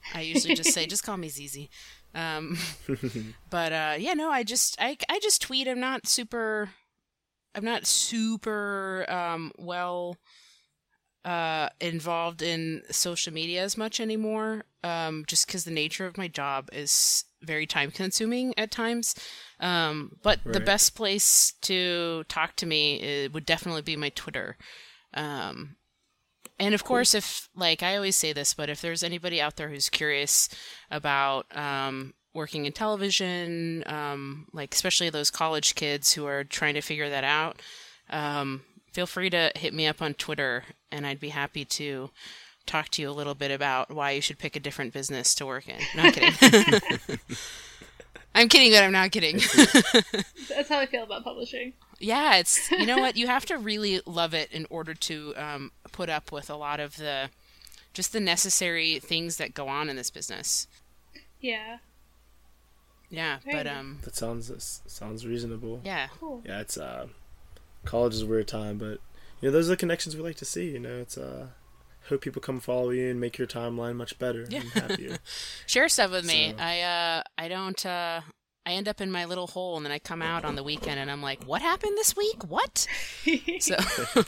I usually just say, just call me Z Z. Um, but uh, yeah, no, I just I, I just tweet. I'm not super. I'm not super um, well uh, involved in social media as much anymore. Um, just because the nature of my job is very time consuming at times. Um, but right. The best place to talk to me is, would definitely be my Twitter. Um, and of course, if, like, I always say this, but if there's anybody out there who's curious about, um, working in television, um, like, especially those college kids who are trying to figure that out, um, feel free to hit me up on Twitter, and I'd be happy to talk to you a little bit about why you should pick a different business to work in. Not kidding. I'm kidding, but I'm not kidding. That's how I feel about publishing. Yeah, it's, you know what, you have to really love it in order to um, put up with a lot of the, just the necessary things that go on in this business. Yeah. Yeah, Very but, um... That sounds, sounds reasonable. Yeah. Cool. Yeah, it's, uh, college is a weird time, but, you know, those are the connections we like to see, you know, it's, uh... hope people come follow you and make your timeline much better yeah. and happier. Share stuff with me. So. I uh I don't uh I end up in my little hole and then I come out on the weekend and I'm like, what happened this week? What? So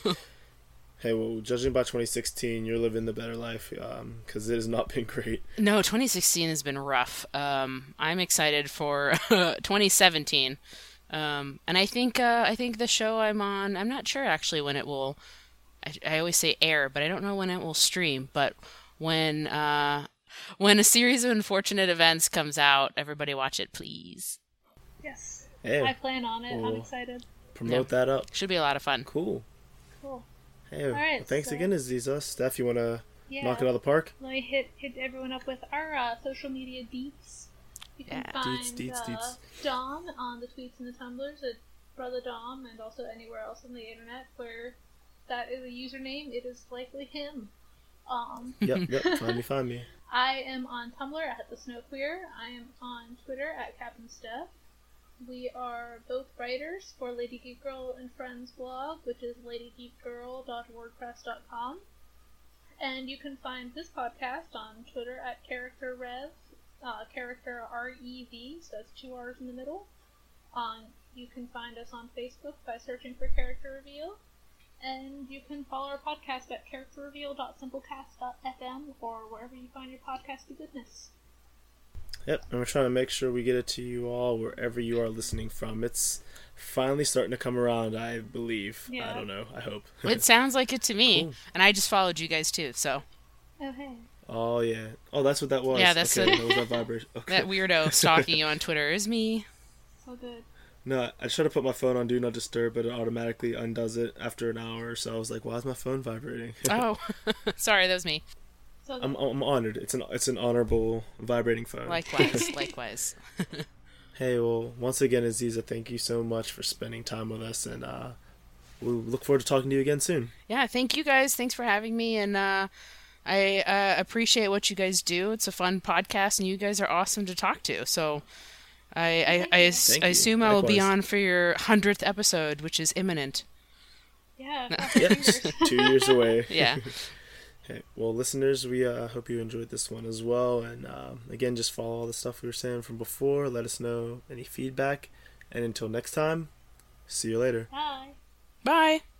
hey, well, judging by twenty sixteen, you're living the better life, um, because it has not been great. No, twenty sixteen has been rough. Um, I'm excited for twenty seventeen, um, and I think uh, I think the show I'm on. I'm not sure actually when it will. I, I always say air, but I don't know when it will stream. But when uh, when a series of unfortunate events comes out, everybody watch it, please. Yes, hey, I plan on it. We'll I'm excited. Promote yeah. that up. Should be a lot of fun. Cool. Cool. Hey, All right, well, thanks so, again, Aziza. Steph, you want to yeah, knock it out of the park? Let me hit hit everyone up with our uh, social media deets. You can Yeah. find Deets, deets, uh, deets. Dom on the tweets and the tumblers at Brother Dom, and also anywhere else on the internet where that is a username. It is likely him. Um, Yep, yep. Find me, find me. I am on Tumblr at the Snow Queer. I am on Twitter at Captain Steph. We are both writers for Lady Geek Girl and Friends blog, which is lady geek girl dot wordpress dot com. And you can find this podcast on Twitter at Character Rev, uh, character R E V, so that's two R's in the middle. On, you can find us on Facebook by searching for Character Reveal. And you can follow our podcast at character reveal dot simplecast dot f m or wherever you find your podcasty goodness. Yep, and we're trying to make sure we get it to you all wherever you are listening from. It's finally starting to come around, I believe. Yeah. I don't know. I hope. It sounds like it to me. Cool. And I just followed you guys too, so. Oh, hey. Oh, yeah. Oh, that's what that was. Yeah, that's okay, a- that was that vibration. Okay. That weirdo stalking you on Twitter is me. So good. No, I try to put my phone on Do Not Disturb, but it automatically undoes it after an hour or so. I was like, why is my phone vibrating? Oh, sorry, that was me. So good. I'm I'm honored. It's an it's an honorable vibrating phone. Likewise, likewise. Hey, well, once again, Aziza, thank you so much for spending time with us, and uh, we look forward to talking to you again soon. Yeah, thank you guys. Thanks for having me, and uh, I uh, appreciate what you guys do. It's a fun podcast, and you guys are awesome to talk to. So I I, I, as- Thank I you. assume I will be Likewise. on for your hundredth episode, which is imminent. Yeah. No. cross your Yep, fingers. two years away. Yeah. Okay, well, listeners, we uh, hope you enjoyed this one as well. And um, again, just follow all the stuff we were saying from before. Let us know any feedback. And until next time, see you later. Bye. Bye.